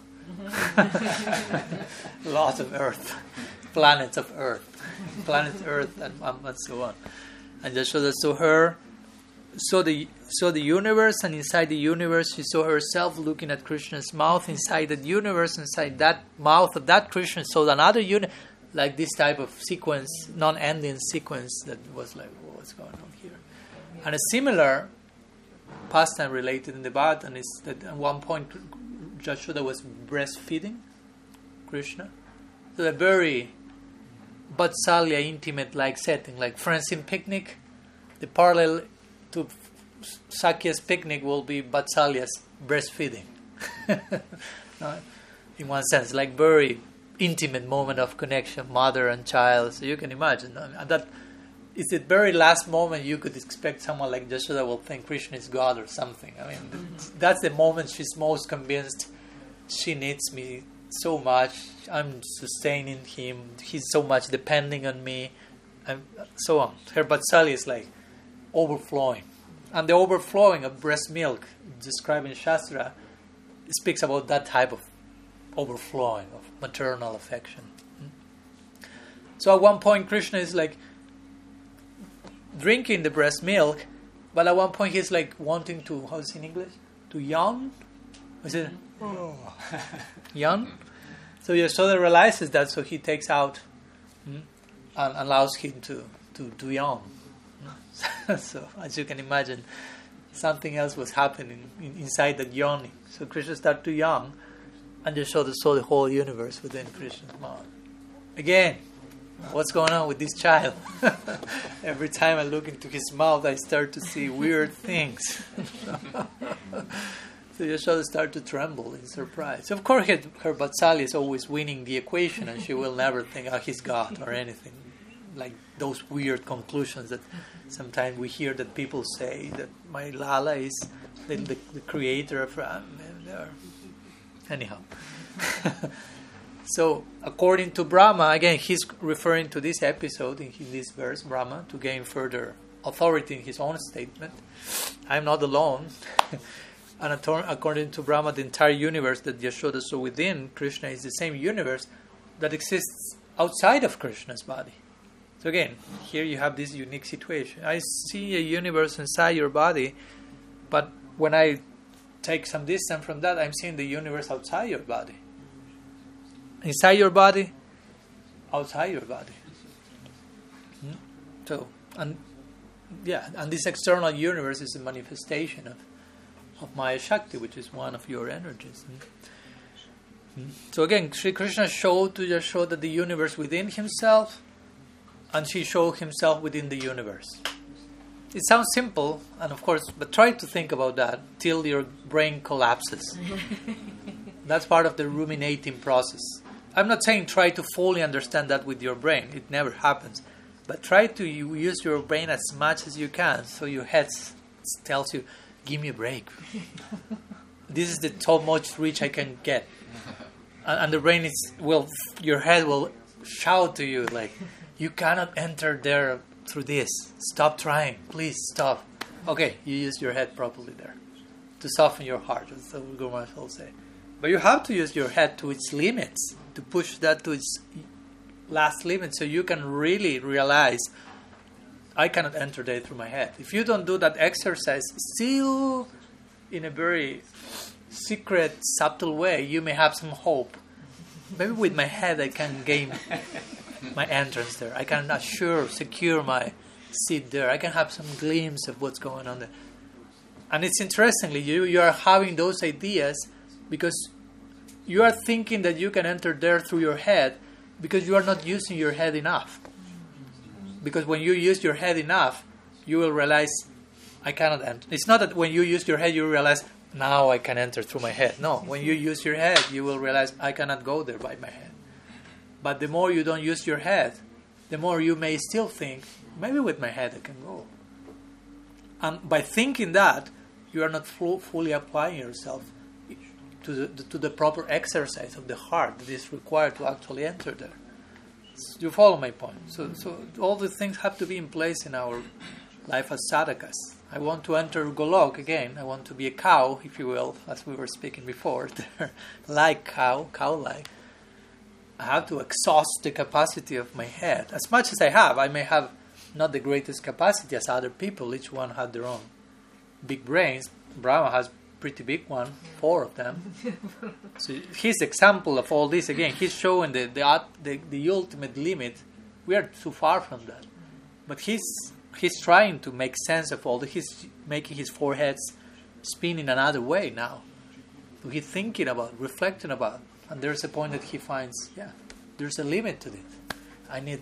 Lots of earth. Planets of earth. Planet earth and, and so on. And Jashoda saw her, saw the, saw the universe, and inside the universe she saw herself looking at Krishna's mouth. Inside that universe, inside that mouth of that Krishna, saw another universe. Like this type of sequence, non-ending sequence that was like, well, what's going on here? And a similar pastime related in the Bhagavatam is that at one point Jashoda was breastfeeding Krishna. So a very Vatsalya intimate like setting, like friends in picnic. The parallel to Sakya's picnic will be Vatsalya's breastfeeding. No? In one sense, like very intimate moment of connection, mother and child. So you can imagine. I mean, that it's the very last moment you could expect someone like Jashoda will think Krishna is God or something. I mean, mm-hmm. That's the moment she's most convinced she needs me so much. I'm sustaining him. He's so much depending on me, and so on. Her Vatsalya is like overflowing, and the overflowing of breast milk described in Shastra speaks about that type of overflowing of maternal affection. So at one point Krishna is like drinking the breast milk, but at one point he's like wanting to, how's it in English? To yawn? Is it? Oh. Yawn? So Yashoda realizes that, so he takes out hmm, and allows him to, to, to yawn. So as you can imagine, something else was happening in, inside that yawning. So Krishna started to yawn, and Yashoda saw the whole universe within Krishna's mouth. Again, what's going on with this child? Every time I look into his mouth, I start to see weird things. So Yashoda started to tremble in surprise. Of course, her, her Vatsalya is always winning the equation, and she will never think, oh, he's God or anything. Like those weird conclusions that sometimes we hear that people say, that my Lala is the, the, the creator of... Um, anyhow. So, according to Brahma, again, he's referring to this episode in this verse, Brahma, to gain further authority in his own statement. I'm not alone. And according to Brahma, the entire universe that Yashoda saw within Krishna is the same universe that exists outside of Krishna's body. So again, here you have this unique situation. I see a universe inside your body, but when I take some distance from that, I'm seeing the universe outside your body. Inside your body, outside your body. Hmm? So, and yeah, and this external universe is a manifestation of of Maya Shakti, which is one of your energies. Hmm? Hmm? So again, Sri Krishna showed to Yashoda the universe within himself, and she showed himself within the universe. It sounds simple, and of course, but try to think about that till your brain collapses. That's part of the ruminating process. I'm not saying try to fully understand that with your brain. It never happens. But try to use your brain as much as you can, so your head tells you, give me a break. This is the top most reach I can get. And, and the brain is, will, your head will shout to you, like, you cannot enter there through this. Stop trying. Please stop. Okay, you use your head properly there. to soften your heart, as the Guru Maharaj will say. But you have to use your head to its limits, to push that to its last limit, so you can really realize, I cannot enter there through my head. If you don't do that exercise, still in a very secret, subtle way, you may have some hope. Maybe with my head I can gain my entrance there. I can assure, secure my seat there. I can have some glimpse of what's going on there. And it's interestingly, you, you are having those ideas because you are thinking that you can enter there through your head because you are not using your head enough. Because when you use your head enough, you will realize, I cannot enter. It's not that when you use your head, you realize, now I can enter through my head. No, when you use your head, you will realize, I cannot go there by my head. But the more you don't use your head, the more you may still think, maybe with my head I can go. And by thinking that, you are not full, fully applying yourself to the, to the proper exercise of the heart that is required to actually enter there. You follow my point? So, so all the things have to be in place in our life as sadhakas. I want to enter Golok again. I want to be a cow, if you will, as we were speaking before. Like cow, cow-like. I have to exhaust the capacity of my head. As much as I have, I may have not the greatest capacity as other people. Each one had their own big brains. Brahma has pretty big one, four of them. So his example of all this, again, he's showing the, the the the ultimate limit. We are too far from that. But he's he's trying to make sense of all this. He's making his foreheads spin in another way now. So he's thinking about, reflecting about. And there's a point that he finds, yeah, there's a limit to this. I need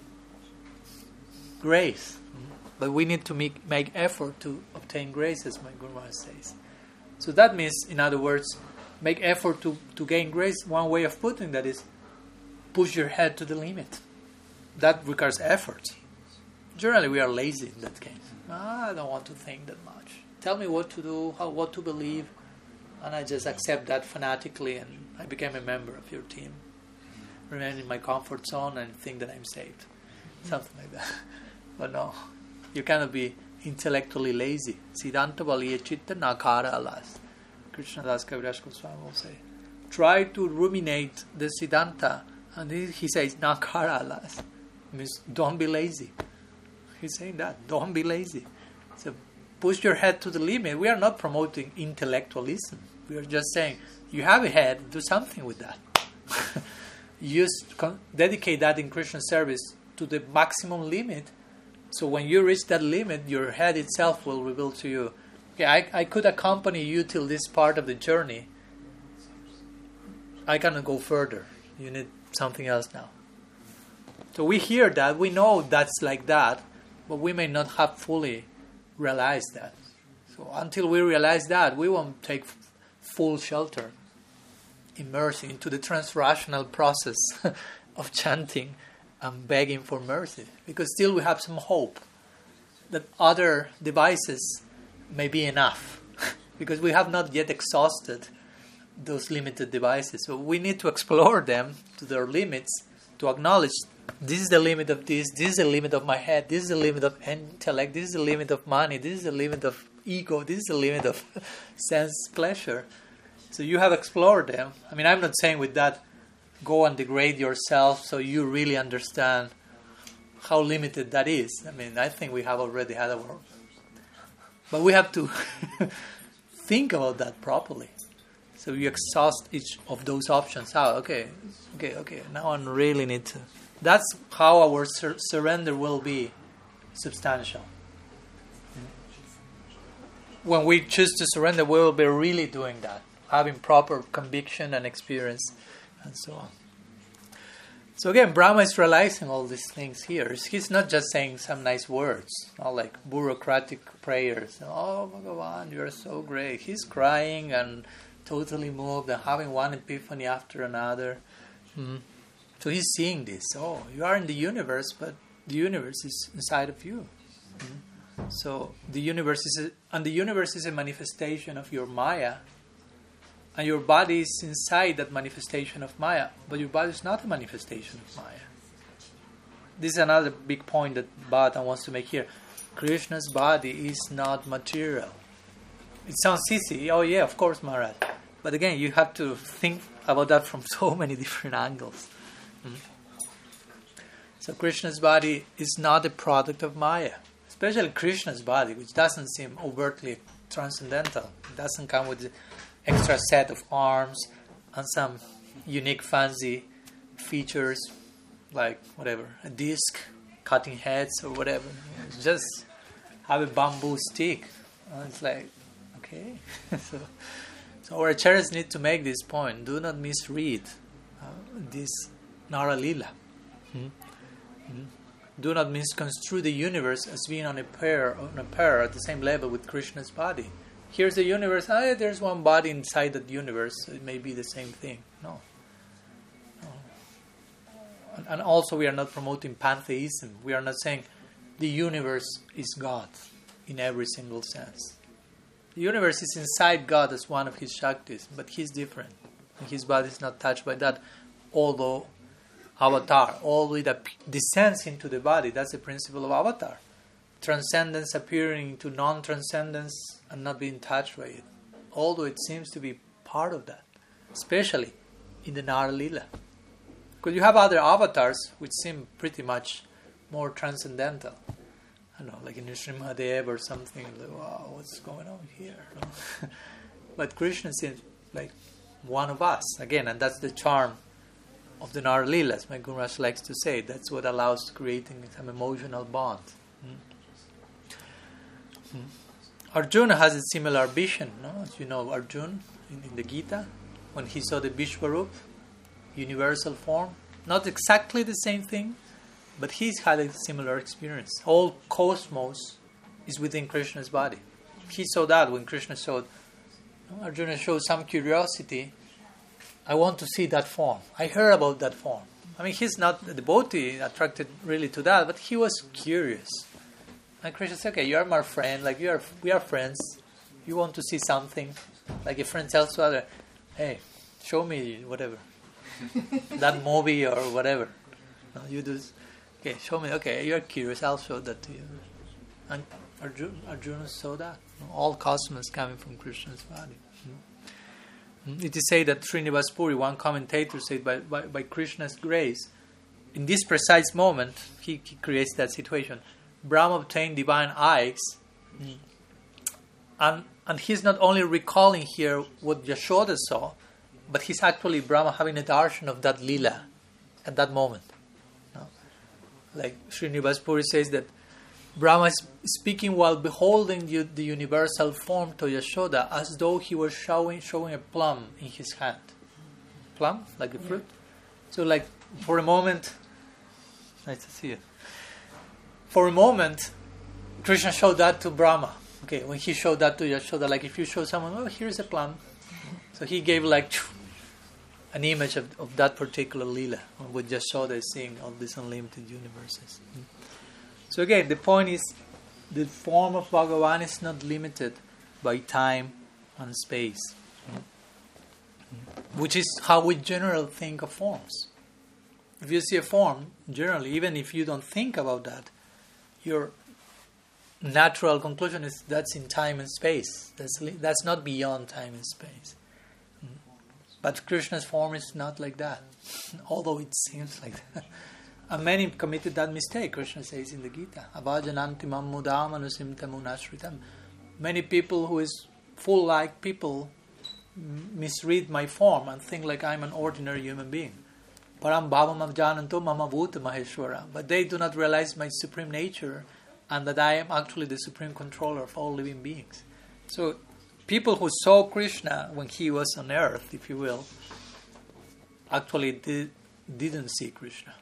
grace. But we need to make, make effort to obtain grace, as my Guru Maharaj says. So that means, in other words, make effort to, to gain grace. One way of putting that is push your head to the limit. That requires effort. Generally, we are lazy in that case. Ah, I don't want to think that much. Tell me what to do, how what to believe, and I just accept that fanatically, and I became a member of your team. Remain in my comfort zone and think that I'm saved. Something like that. But no, you cannot be intellectually lazy. Siddhanta Valiya Chitta Nakara Alas. Krishna Das Kaviraj Goswami will say, try to ruminate the Siddhanta, and he, he says Nakara Alas. Means don't be lazy. He's saying that, don't be lazy. So push your head to the limit. We are not promoting intellectualism. We are just saying, you have a head, do something with that. Use, con- dedicate that in Krishna service to the maximum limit. So when you reach that limit, your head itself will reveal to you, okay, I, I could accompany you till this part of the journey. I cannot go further. You need something else now. So we hear that, we know that's like that, but we may not have fully realized that. So until we realize that, we won't take f- full shelter, immerse into the transrational process of chanting and begging for mercy, because still we have some hope that other devices may be enough, because we have not yet exhausted those limited devices. So we need to explore them to their limits, to acknowledge this is the limit of this, this is the limit of my head, this is the limit of intellect, this is the limit of money, this is the limit of ego, this is the limit of sense pleasure. So you have explored them. I mean, I'm not saying with that go and degrade yourself so you really understand how limited that is. I mean, I think we have already had our... But we have to think about that properly. So you exhaust each of those options. How? Okay, okay, okay. Now I really need to... That's how our sur- surrender will be substantial. When we choose to surrender, we will be really doing that, having proper conviction and experience, and so on. So again, Brahma is realizing all these things here. He's not just saying some nice words, not like bureaucratic prayers. Oh, Bhagavan, you're so great. He's crying and totally moved and having one epiphany after another. Mm-hmm. So he's seeing this. Oh, you are in the universe, but the universe is inside of you. Mm-hmm. So the universe is, a, and the universe is a manifestation of your Maya, and your body is inside that manifestation of Maya, but your body is not a manifestation of Maya. This is another big point that Bhagavatam wants to make here. Krishna's body is not material. it sounds easy. Oh yeah, of course, Maharaj. But again, you have to think about that from so many different angles. Mm. So Krishna's body is not a product of Maya. Especially Krishna's body, which doesn't seem overtly transcendental. It doesn't come with an extra set of arms and some unique fancy features like whatever, a disc, cutting heads or whatever. It's just have a bamboo stick. And it's like, okay. so, so our acharyas need to make this point. Do not misread uh, this Nara Lila. Hmm? Hmm? Do not misconstrue the universe as being on a pair on a pair at the same level with Krishna's body. Here's the universe. Ah, there's one body inside that universe. So it may be the same thing. No. no. And, and also, we are not promoting pantheism. We are not saying the universe is God in every single sense. The universe is inside God as one of His Shaktis, but He's different. And His body is not touched by that, although avatar, all the way that descends into the body. That's the principle of avatar. Transcendence appearing into non-transcendence and not being touched by it. Although it seems to be part of that, especially in the Nara Lila. Because you have other avatars which seem pretty much more transcendental. I don't know, like in Srimadev or something. Like, wow, what's going on here? No? But Krishna seems like one of us again, and that's the charm of the Nara Lila, as my Guru Maharaj likes to say. That's what allows creating some emotional bond. Hmm? Hmm. Arjuna has a similar vision, no? As you know, Arjuna in, in the Gita, when he saw the Vishwarup, universal form, not exactly the same thing, but he's had a similar experience. All cosmos is within Krishna's body. He saw that when Krishna showed, no? Arjuna showed some curiosity. I want to see that form. I heard about that form. I mean, he's not a devotee attracted really to that, but he was curious. And Krishna said, okay, you are my friend, like you are, we are friends. You want to see something, like a friend tells to other, hey, show me whatever, that movie or whatever. No, you do, okay, show me, okay, you are curious, I'll show that to you. And Arjuna, Arjuna saw that. All cosmos coming from Krishna's body. It is said that Srinivas Puri, one commentator said, by, by, by Krishna's grace, in this precise moment, he, he creates that situation. Brahma obtained divine eyes, mm. and and he's not only recalling here what Yashoda saw, but he's actually Brahma having a darshan of that lila at that moment. No? Like Srinivas Puri says that Brahma is speaking while beholding the, the universal form to Yashoda as though he were showing showing a plum in his hand. Plum? Like a fruit? So like for a moment, nice to see you. For a moment, Krishna showed that to Brahma. Okay, when he showed that to Yashoda, like if you show someone, oh, here's a plum. So he gave like an image of, of that particular lila, with Yashoda is seeing all these unlimited universes. So again, the point is, the form of Bhagavan is not limited by time and space, which is how we generally think of forms. If you see a form, generally, even if you don't think about that, your natural conclusion is that's in time and space. That's li- that's not beyond time and space. Mm. But Krishna's form is not like that, although it seems like that. And many committed that mistake, Krishna says in the Gita. Avajananti mam mudam anusimtam unashritam. Many people who is full-like people misread my form and think like I'm an ordinary human being. Param bhavam avjananto mama bhuta maheshwara. But they do not realize my supreme nature and that I am actually the supreme controller of all living beings. So people who saw Krishna when he was on earth, if you will, actually did, didn't see Krishna.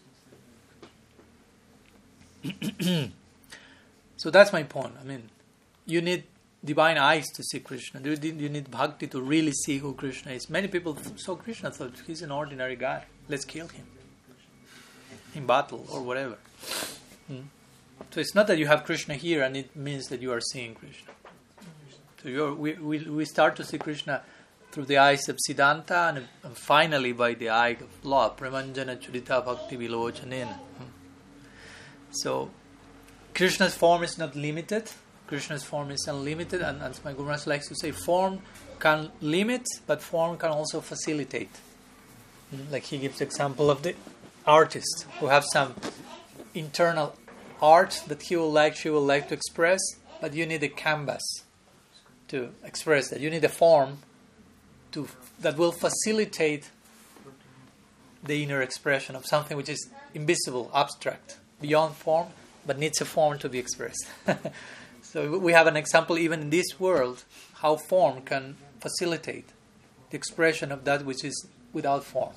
So that's my point. I mean, you need divine eyes to see Krishna. You need bhakti to really see who Krishna is. Many people saw Krishna, thought he's an ordinary guy. Let's kill him in battle or whatever. Hmm. So it's not that you have Krishna here and it means that you are seeing Krishna. So you're, we, we we start to see Krishna through the eyes of Siddhanta and, and finally by the eye of love. Premanjana chudita bhakti vilochanena. So Krishna's form is not limited. Krishna's form is unlimited, and as my Guru Maharaj likes to say, form can limit, but form can also facilitate. Mm, Like he gives the example of the artist who have some internal art that he will like, she will like to express, but you need a canvas to express that. You need a form to that will facilitate the inner expression of something which is invisible, abstract, beyond form, but needs a form to be expressed. So we have an example even in this world, how form can facilitate the expression of that which is without form.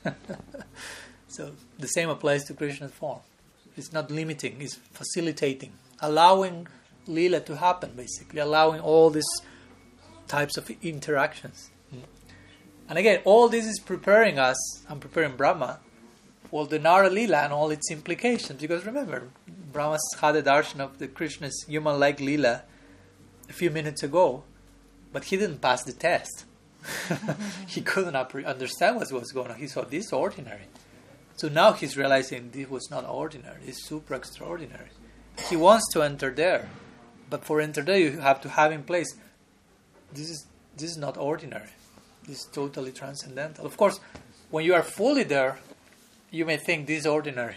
So the same applies to Krishna's form. It's not limiting, it's facilitating, allowing Leela to happen, basically, allowing all these types of interactions. And again, all this is preparing us, and preparing Brahma, for the Nara Leela and all its implications. Because remember, Brahma had a darshan of the Krishna's human-like Leela a few minutes ago, but he didn't pass the test. He couldn't understand what was going on. He thought, this is ordinary. So now he's realizing this was not ordinary, it's super extraordinary. He wants to enter there, but for enter there you have to have in place, this is this is not ordinary. This is totally transcendental. Of course, when you are fully there, you may think this is ordinary.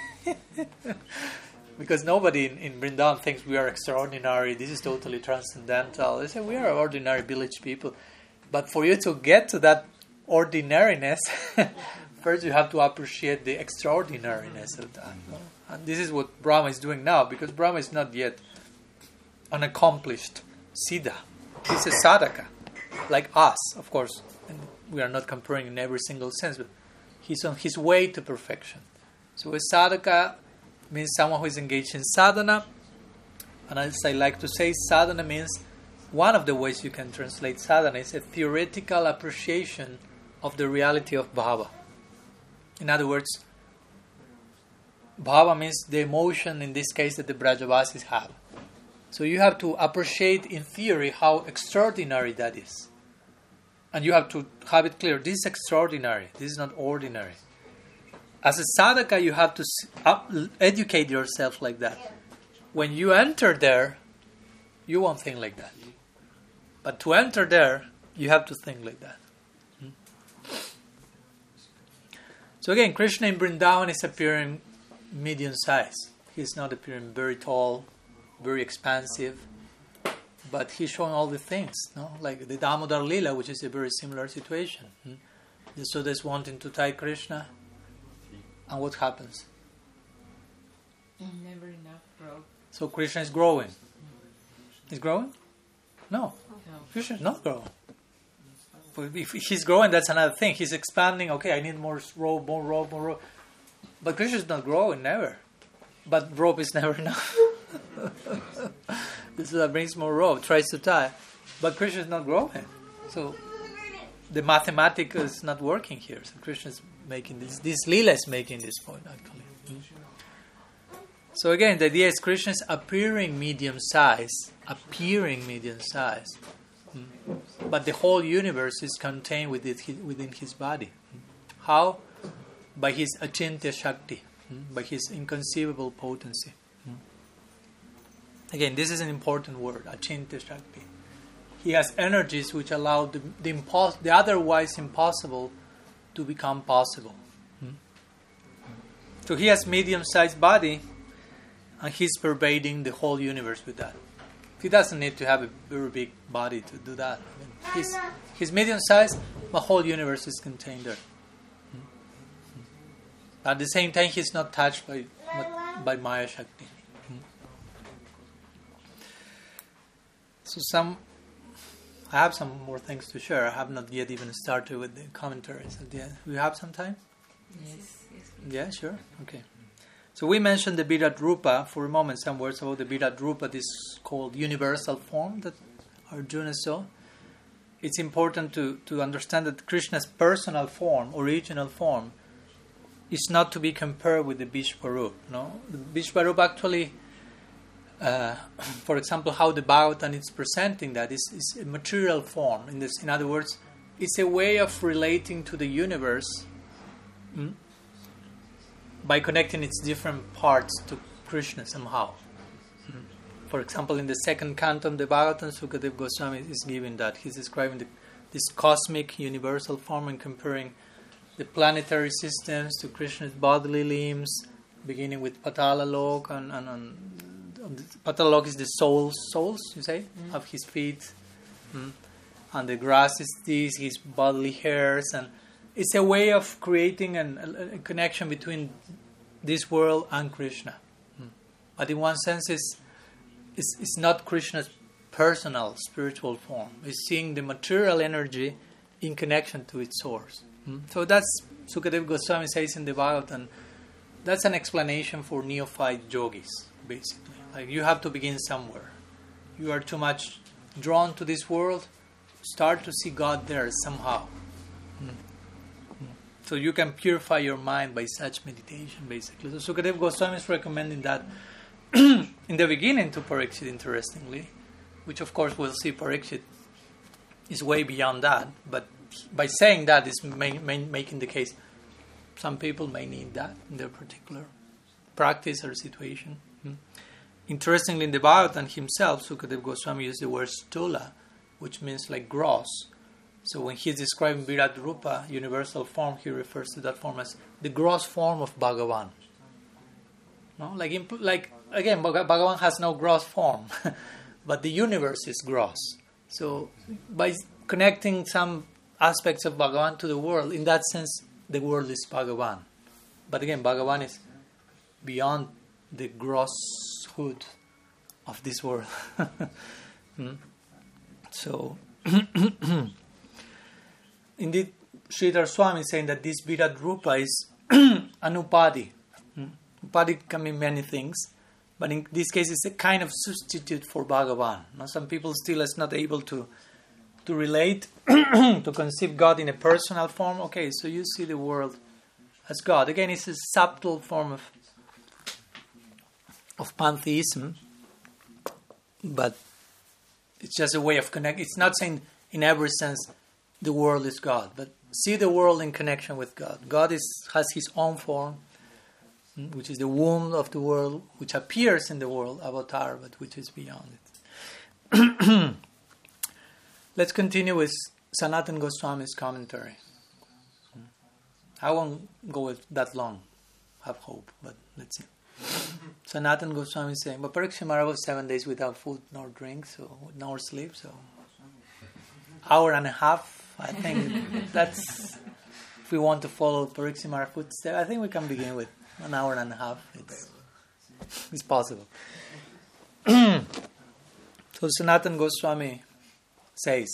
Because nobody in, in Vrindavan thinks we are extraordinary, this is totally transcendental. They say we are ordinary village people. But for you to get to that ordinariness, first you have to appreciate the extraordinariness of that. No? And this is what Brahma is doing now, because Brahma is not yet an accomplished Siddha. He's a sadhaka, like us, of course. And we are not comparing in every single sense, but he's on his way to perfection. So a sadhaka means someone who is engaged in sadhana. And as I like to say, sadhana means, one of the ways you can translate sadhana is a theoretical appreciation of the reality of bhava. In other words, bhava means the emotion, in this case, that the Brajavasis have. So you have to appreciate in theory how extraordinary that is. And you have to have it clear, this is extraordinary, this is not ordinary. As a sadhaka, you have to up, educate yourself like that. When you enter there, you won't think like that. But to enter there, you have to think like that. Hmm? So again, Krishna in Vrindavan is appearing medium size. He's not appearing very tall, very expansive, but he's showing all the things, no? Like the Damodar Leela, which is a very similar situation. Hmm? The Yashoda is wanting to tie Krishna, and what happens? Never enough growth. So Krishna is growing. He's growing? No. No. Krishna is not growing. But if he's growing, that's another thing. He's expanding. Okay, I need more rope, more rope, more rope. But Krishna is not growing, never. But rope is never enough. This is what brings more rope, tries to tie. But Krishna is not growing. So the mathematics is not working here. So Krishna is making this. This Leela is making this point, actually. Hmm? So again, the idea is Krishna is appearing medium size, appearing medium size. Hmm? But the whole universe is contained within his, within his body. Hmm? How? By his achintya shakti, hmm? By his inconceivable potency. Hmm? Again, this is an important word, achintya shakti. He has energies which allow the the, impos- the otherwise impossible to become possible. Hmm? So he has medium-sized body, and he's pervading the whole universe with that. He doesn't need to have a very big body to do that. I mean, he's, he's medium-sized, the whole universe is contained there. Hmm? Hmm. At the same time, he's not touched by by Maya Shakti. Hmm? So some... I have some more things to share. I have not yet even started with the commentaries at the end. We have some time? Yes. Yes. Yeah, sure. Okay. So we mentioned the Virat Rupa for a moment, some words about the Virat Rupa, this called universal form that Arjuna saw. It's important to, to understand that Krishna's personal form, original form, is not to be compared with the Vishwarup. No? The Vishwarup actually, uh, for example, how the Bhagavatam is presenting that is, is a material form. In, this, in other words, it's a way of relating to the universe mm, by connecting its different parts to Krishna somehow. Mm. For example, in the second canto of the Bhagavatam, Sukadeva Goswami is giving that. He's describing the, this cosmic universal form and comparing the planetary systems to Krishna's bodily limbs, beginning with Patala Lok, and, and, and Patala Lok is the souls, souls, you say, mm. of his feet. Mm. And the grass is this, his bodily hairs, and it's a way of creating an, a, a connection between this world and Krishna. Mm. But in one sense, it's, it's, it's not Krishna's personal spiritual form. It's seeing the material energy in connection to its source. Mm. So that's, Sukadeva Goswami says in the Bhagavatam, that's an explanation for neophyte yogis, basically. Like, you have to begin somewhere. You are too much drawn to this world, start to see God there somehow. Mm. Mm. So you can purify your mind by such meditation, basically. So Sukadeva Goswami is recommending that in the beginning to Parikshit, interestingly, which of course we'll see Parikshit is way beyond that, but by saying that is may, may, making the case some people may need that in their particular practice or situation. Mm. Interestingly, in the Bhagavatam himself, Sukadeva Goswami used the word stula, which means like gross. So when he's describing Virat Rupa, universal form, he refers to that form as the gross form of Bhagavan. No, like imp- like again, Bhagavan has no gross form, but the universe is gross. So by connecting some aspects of Bhagavan to the world, in that sense, the world is Bhagavan. But again, Bhagavan is beyond the gross hood of this world. hmm? So, indeed, Sridhar Swami is saying that this Virat Rupa is anupadi. Hmm? Upadi can mean many things, but in this case, it's a kind of substitute for Bhagavan. Now, some people still is not able to to relate, to conceive God in a personal form. Okay, so you see the world as God. Again, it's a subtle form of of pantheism, but it's just a way of connect. It's not saying in every sense the world is God, but see the world in connection with God. God is has His own form, which is the womb of the world, which appears in the world, avatar, but which is beyond it. Let's continue with Sanatana Goswami's commentary. I won't go with that long, have hope, but let's see. Sanatana Goswami is saying, but Parikshit Maharaj was seven days without food nor drink, so nor sleep, so hour and a half, I think that's, if we want to follow Parikshit Maharaj's footsteps, I think we can begin with an hour and a half. It's, it's possible. So Sanatana Goswami says,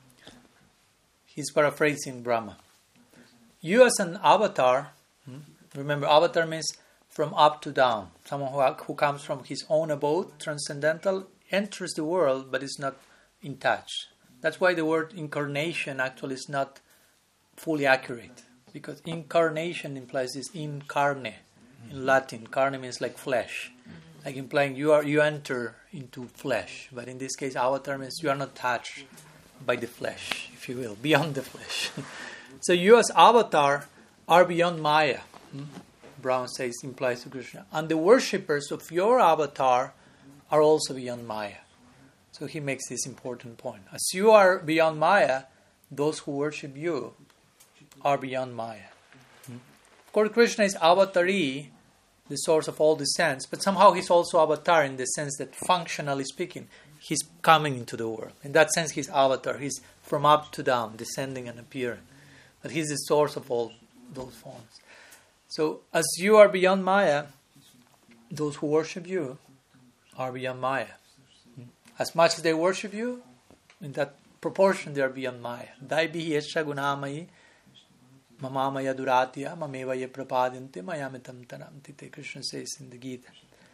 he's paraphrasing Brahma. You as an avatar, remember avatar means from up to down. Someone who, who comes from his own abode, transcendental, enters the world but is not in touch. That's why the word incarnation actually is not fully accurate. Because incarnation implies this incarne. In Latin, carne means like flesh. Like implying you are you enter into flesh. But in this case, avatar means you are not touched by the flesh, if you will, beyond the flesh. So you as avatar are beyond Maya. Hmm? Brahma says, implies to Krishna. And the worshippers of your avatar are also beyond Maya. So he makes this important point. As you are beyond Maya, those who worship you are beyond Maya. Hmm? Of course, Krishna is avatari, the source of all descents, but somehow he's also avatar in the sense that, functionally speaking, he's coming into the world. In that sense, he's avatar. He's from up to down, descending and appearing. But he's the source of all those forms. So, as you are beyond Maya, those who worship you are beyond Maya. As much as they worship you, in that proportion they are beyond Maya. Daibi yesha gunamayi mamamaya duratya mameva ye prapadinte mayamitam taramtite. Krishna says in the Gita.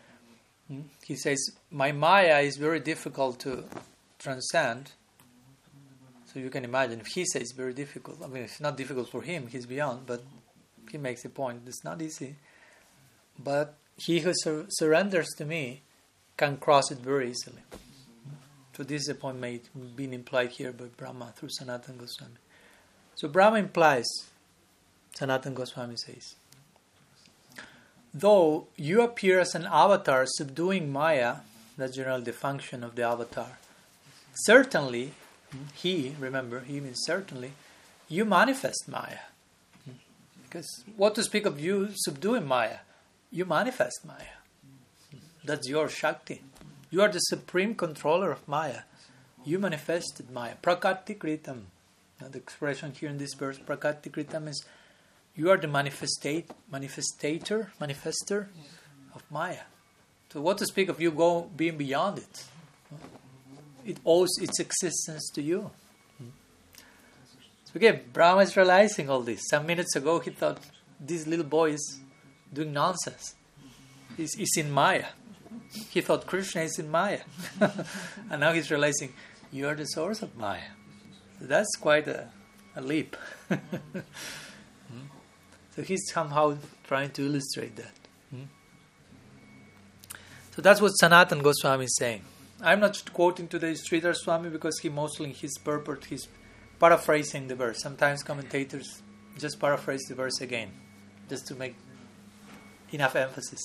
He says, my Maya is very difficult to transcend. So you can imagine, if he says it's very difficult, I mean, it's not difficult for him, he's beyond, but he makes the point, it's not easy. But he who sur- surrenders to me can cross it very easily. So this is a point made, being implied here by Brahma through Sanatana Goswami. So Brahma implies, Sanatana Goswami says, though you appear as an avatar subduing Maya, That's generally the function of the avatar. Certainly, he, remember, he means certainly, you manifest Maya. Because what to speak of you subduing Maya? You manifest Maya. That's your Shakti. You are the supreme controller of Maya. You manifested Maya. Prakati Kritam. Now the expression here in this verse, Prakati Kritam, is you are the manifestate, manifestator, manifester of Maya. So what to speak of you go being beyond it? It owes its existence to you. So again, Brahma is realizing all this. Some minutes ago he thought this little boy is doing nonsense. He's, he's in Maya. He thought Krishna is in Maya. And now he's realizing you are the source of Maya. That's quite a, a leap. So he's somehow trying to illustrate that. So that's what Sanatana Goswami is saying. I'm not quoting today Sridhar Swami because he mostly in his purport, he's paraphrasing the verse. Sometimes commentators just paraphrase the verse again, just to make enough emphasis.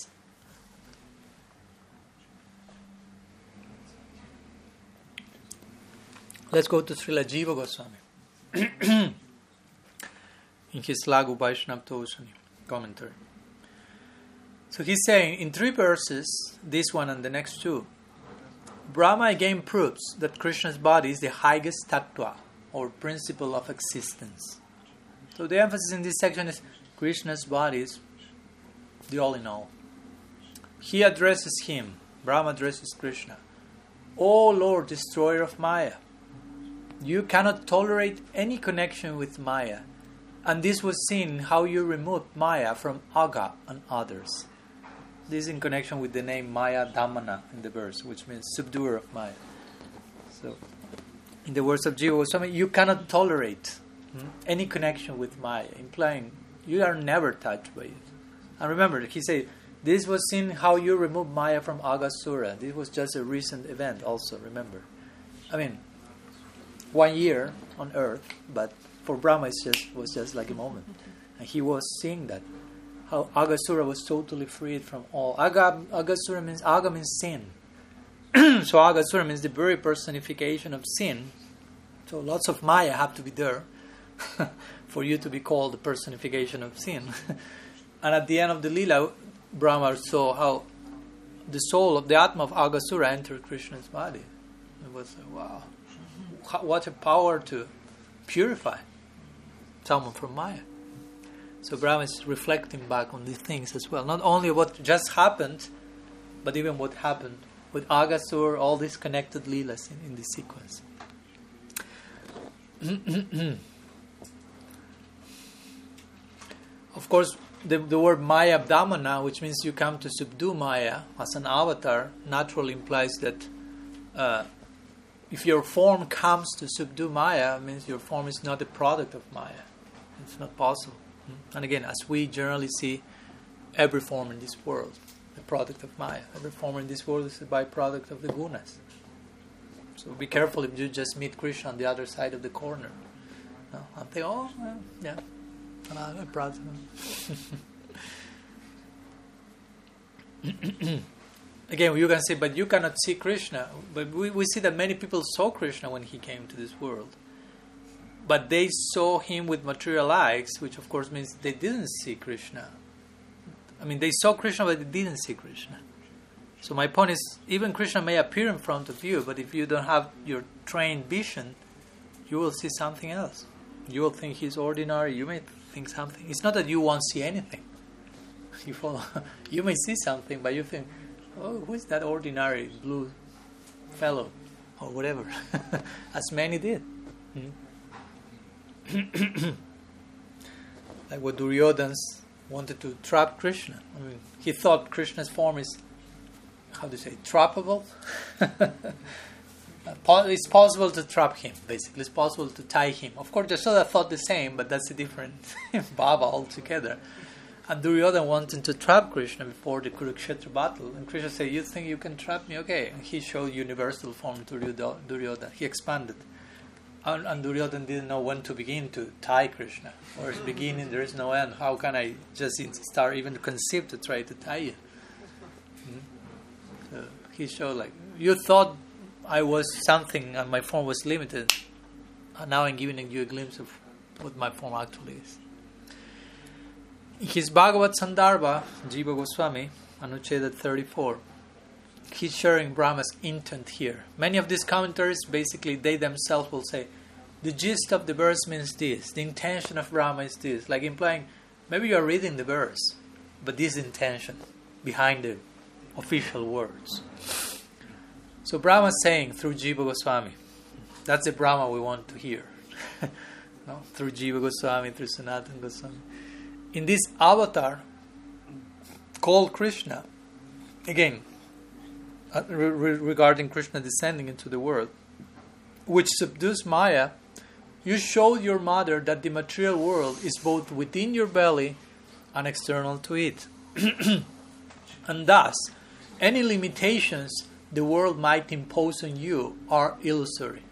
Let's go to Srila Jiva Goswami in his Laghu Vaishnava Tosani commentary. So he's saying in three verses, this one and the next two, Brahma again proves that Krishna's body is the highest tattva, or principle of existence. So the emphasis in this section is Krishna's body is the all-in-all. He addresses him, Brahma addresses Krishna. O Lord, destroyer of Maya, you cannot tolerate any connection with Maya, and this was seen how you removed Maya from Aga and others. This is in connection with the name Maya Damana in the verse, which means subduer of Maya. So, in the words of Jiva Goswami, you cannot tolerate hmm, any connection with Maya, implying you are never touched by it. And remember, he said, this was seen how you removed Maya from Agasura. This was just a recent event also, remember. I mean, one year on earth, but for Brahma it just, was just like a moment. And he was seeing that. How Agasura was totally freed from all. Aga, Agasura means, Aga means sin. So Agasura means the very personification of sin. So lots of Maya have to be there for you to be called the personification of sin. And at the end of the Leela, Brahma saw how the soul of the Atma of Agasura entered Krishna's body. It was like, wow, what a power to purify someone from Maya. So Brahma is reflecting back on these things as well. Not only what just happened, but even what happened with Agasura, all these connected Leelas in, in this sequence. Of course, the, the word Maya Damana, which means you come to subdue Maya as an avatar, naturally implies that uh, if your form comes to subdue Maya, it means your form is not a product of Maya. It's not possible. And again, as we generally see every form in this world, the product of Maya. Every form in this world is a byproduct of the gunas. So be careful if you just meet Krishna on the other side of the corner. No? And think, oh, well, yeah, I'm a product. Again, you can say, but you cannot see Krishna. But we, we see that many people saw Krishna when he came to this world. But they saw him with material eyes, which of course means they didn't see Krishna. I mean, they saw Krishna, but they didn't see Krishna. So my point is, even Krishna may appear in front of you, but if you don't have your trained vision, you will see something else. You will think he's ordinary, you may think something. It's not that you won't see anything. You follow? You may see something, but you think, oh, who is that ordinary blue fellow? Or whatever. As many did. Hmm? Like what Duryodhana wanted to trap Krishna. I mean, he thought Krishna's form is, how do you say, trappable? It's possible to trap him, basically. It's possible to tie him. Of course, Yashoda thought the same, but that's a different bhava altogether. And Duryodhana wanted to trap Krishna before the Kurukshetra battle. And Krishna said, you think you can trap me? Okay. And he showed universal form to Duryodhana. He expanded. And, and Duryodhana didn't know when to begin to tie Krishna. Or it's beginning, there is no end. How can I just start even conceive to try to tie you? Hmm? So he showed like, you thought I was something and my form was limited. And now I'm giving you a glimpse of what my form actually is. In his Bhagavad Sandarbha, Jiva Goswami, Anucheda thirty-four, he's sharing Brahma's intent here. Many of these commentaries, basically, they themselves will say, the gist of the verse means this, the intention of Brahma is this, like implying, maybe you are reading the verse, but this intention behind the official words. So Brahma is saying through Jiva Goswami, that's the Brahma we want to hear. No? Through Jiva Goswami, through Sanatana Goswami. In this avatar called Krishna, again, uh, re- re- regarding Krishna descending into the world, which subdues Maya, you showed your mother that the material world is both within your belly and external to it. And thus, any limitations the world might impose on you are illusory.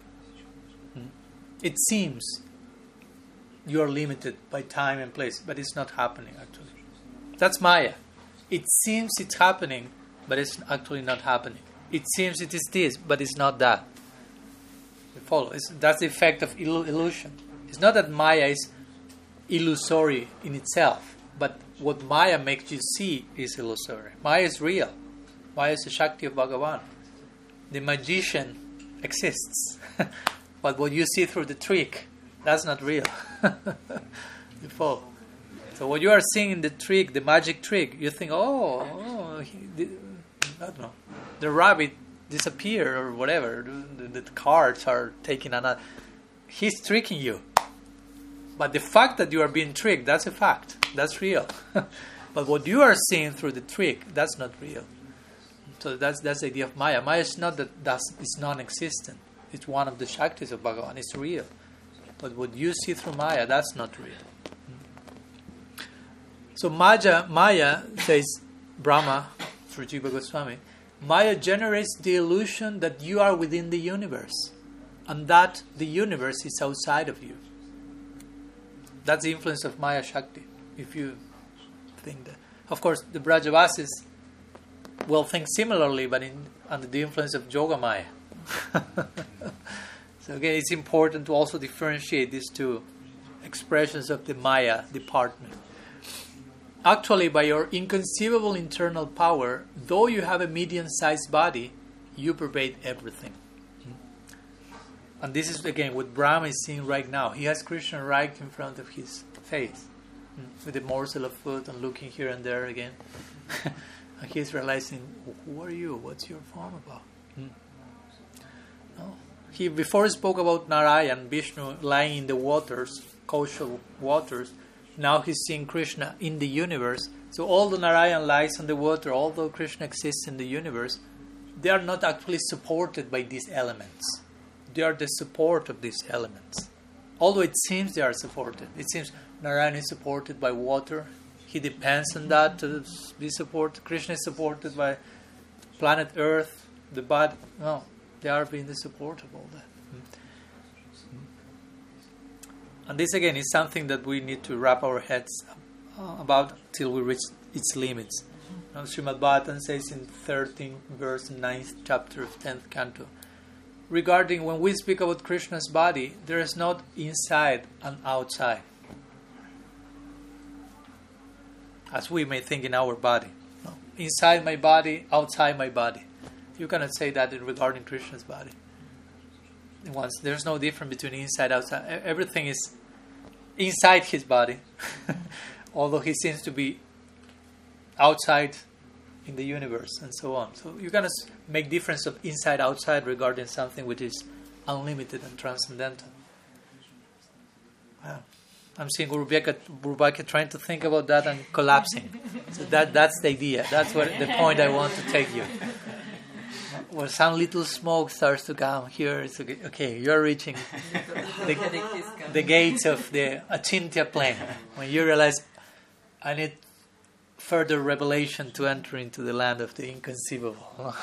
It seems you are limited by time and place, but it's not happening actually. That's Maya. It seems it's happening, but it's actually not happening. It seems it is this, but it's not that. You follow? It's, that's the effect of illu- illusion. It's not that Maya is illusory in itself, but what Maya makes you see is illusory. Maya is real. Maya is the Shakti of Bhagavan. The magician exists. But what you see through the trick, that's not real. You follow? So what you are seeing in the trick, the magic trick, you think, oh, oh he, the, I don't know, the rabbit disappeared or whatever. The, the cards are taking another. He's tricking you. But the fact that you are being tricked, that's a fact. That's real. But what you are seeing through the trick, that's not real. So that's that's the idea of Maya. Maya is not that that's it's non-existent. It's one of the Shaktis of Bhagavan. It's real. But what you see through Maya, that's not real. So Maya, Maya says, Brahma, through Jiva Goswami, Maya generates the illusion that you are within the universe and that the universe is outside of you. That's the influence of Maya Shakti, if you think that. Of course, the Brajavasis will think similarly, but in, under the influence of Yoga Maya. So again, it's important to also differentiate these two expressions of the Maya department. Actually, by your inconceivable internal power, though you have a medium-sized body, you pervade everything. And this is again what Brahma is seeing right now. He has Krishna right in front of his face, with a morsel of food and looking here and there again. And he's realizing, who are you? What's your form about? Hmm. No. He before he spoke about Narayan, Vishnu lying in the waters, kosha waters. Now he's seeing Krishna in the universe. So all the Narayan lies on the water, although Krishna exists in the universe, they are not actually supported by these elements. They are the support of these elements. Although it seems they are supported. It seems Narayan is supported by water. He depends on that to be supported. Krishna is supported by planet Earth, the body. No, they are being the support of all that. And this again is something that we need to wrap our heads about till we reach its limits. Now, Srimad Bhattan says in thirteenth verse, ninth chapter of tenth canto, regarding when we speak about Krishna's body, there is not inside and outside, as we may think in our body. No. Inside my body, outside my body. You cannot say that in regarding Krishna's body. Once there's no difference between inside and outside. Everything is inside his body, although he seems to be outside in the universe and so on. So you cannot make difference of inside outside regarding something which is unlimited and transcendental. Wow. I'm seeing Guru Bhakya, Guru Bhakya trying to think about that and collapsing. So that that's the idea. That's what the point I want to take you. When some little smoke starts to come here, it's okay. Okay, you're reaching the, the gates of the Achintya plane. When you realize, I need further revelation to enter into the land of the inconceivable.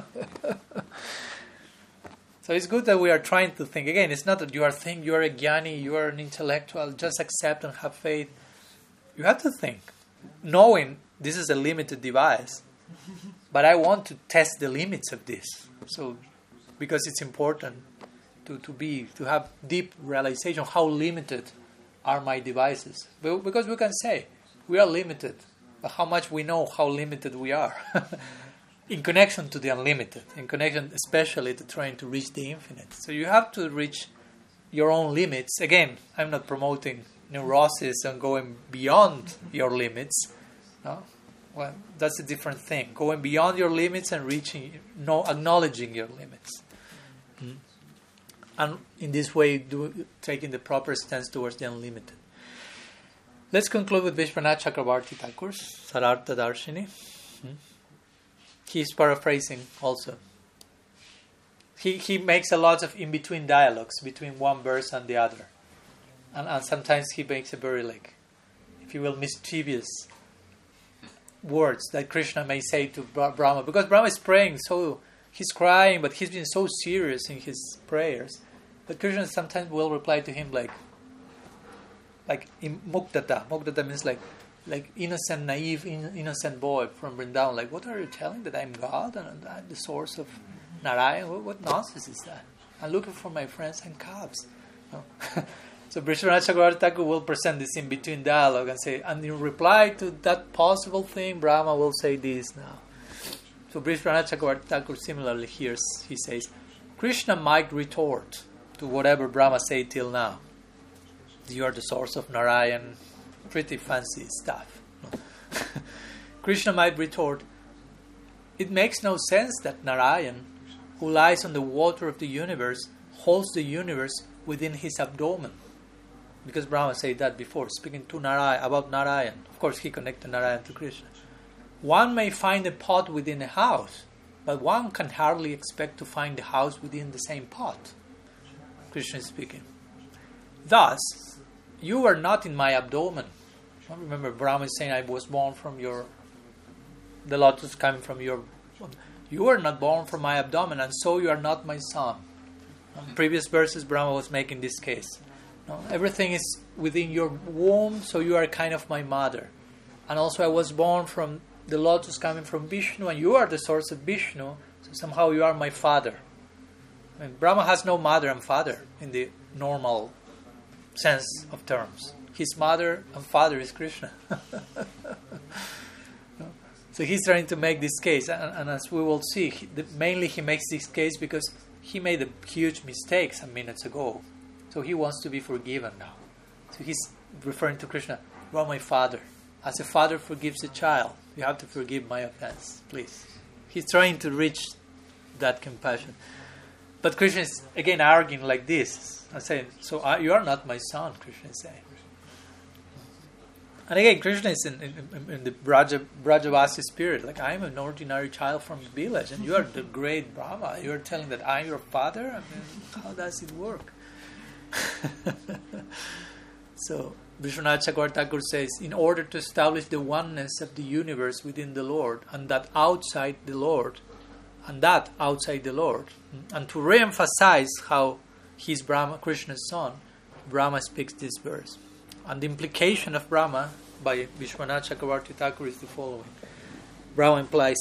So it's good that we are trying to think. Again, it's not that you are thinking you are a jnani, you are an intellectual, just accept and have faith. You have to think. Knowing this is a limited device, but I want to test the limits of this. So, because it's important to, to be to have deep realization of how limited are my devices. Well, because we can say we are limited, but how much we know how limited we are in connection to the unlimited, in connection especially to trying to reach the infinite. So you have to reach your own limits. Again, I'm not promoting neurosis and going beyond your limits. No? Well, that's a different thing. Going beyond your limits and reaching, no, acknowledging your limits. Mm. And in this way, do, taking the proper stance towards the unlimited. Let's conclude with Vishwanath Chakravarti Thakur's Sarartha Darshini. Mm. He's paraphrasing also. He he makes a lot of in-between dialogues between one verse and the other. And, and sometimes he makes a very, like, if you will, mischievous words that Krishna may say to Brahma. Because Brahma is praying, so he's crying, but he's been so serious in his prayers. But Krishna sometimes will reply to him like, like in Mukdata. Mukdata means like, like innocent, naive, in, innocent boy from Vrindavan. Like, what are you telling, that I'm God and I'm the source of Narayan? What, what nonsense is that? I'm looking for my friends and calves. No? So Vishwanath Chakravarti Thakur will present this in between dialogue and say, and in reply to that possible thing, Brahma will say this now. So Vishwanath Chakravarti Thakur similarly hears, he says, Krishna might retort to whatever Brahma said till now. You are the source of Narayan, pretty fancy stuff. Krishna might retort, it makes no sense that Narayan, who lies on the water of the universe, holds the universe within his abdomen. Because Brahma said that before, speaking to Narayan, about Narayan. Of course, he connected Narayan to Krishna. One may find a pot within a house, but one can hardly expect to find the house within the same pot. Krishna is speaking. Thus, you are not in my abdomen. Remember, Brahma is saying, I was born from your, the lotus coming from your, you are not born from my abdomen, and so you are not my son. In previous verses, Brahma was making this case. No, everything is within your womb, so you are kind of my mother. And also I was born from the lotus coming from Vishnu, and you are the source of Vishnu, so somehow you are my father. I mean, Brahma has no mother and father in the normal sense of terms. His mother and father is Krishna. So he's trying to make this case, and, and as we will see, he, the, mainly he makes this case because he made a huge mistake some minutes ago. So he wants to be forgiven now. So he's referring to Krishna. You are my father. As a father forgives a child, you have to forgive my offense, please. He's trying to reach that compassion. But Krishna is again arguing like this. I say, so uh, you are not my son, Krishna is saying. And again, Krishna is in, in, in the Braja, Brajavasi spirit. Like, I am an ordinary child from the village, and you are the great Brahma. You are telling that I am your father? I mean, how does it work? So Vishwanath Chakravarti Thakur says, in order to establish the oneness of the universe within the Lord, and that outside the Lord, and that outside the Lord, and to re-emphasize how he is Brahma, Krishna's son, Brahma speaks this verse. And the implication of Brahma by Vishwanath Chakravarti Thakur is the following. Brahma implies,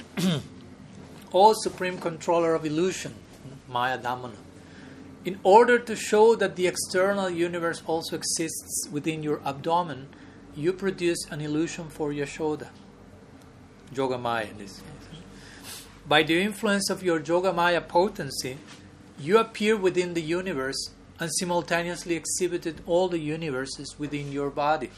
O Supreme Controller of Illusion, Maya Dhamana, in order to show that the external universe also exists within your abdomen, you produce an illusion for Yashoda, Yogamaya in this case. By the influence of your Yogamaya potency, you appear within the universe and simultaneously exhibited all the universes within your body.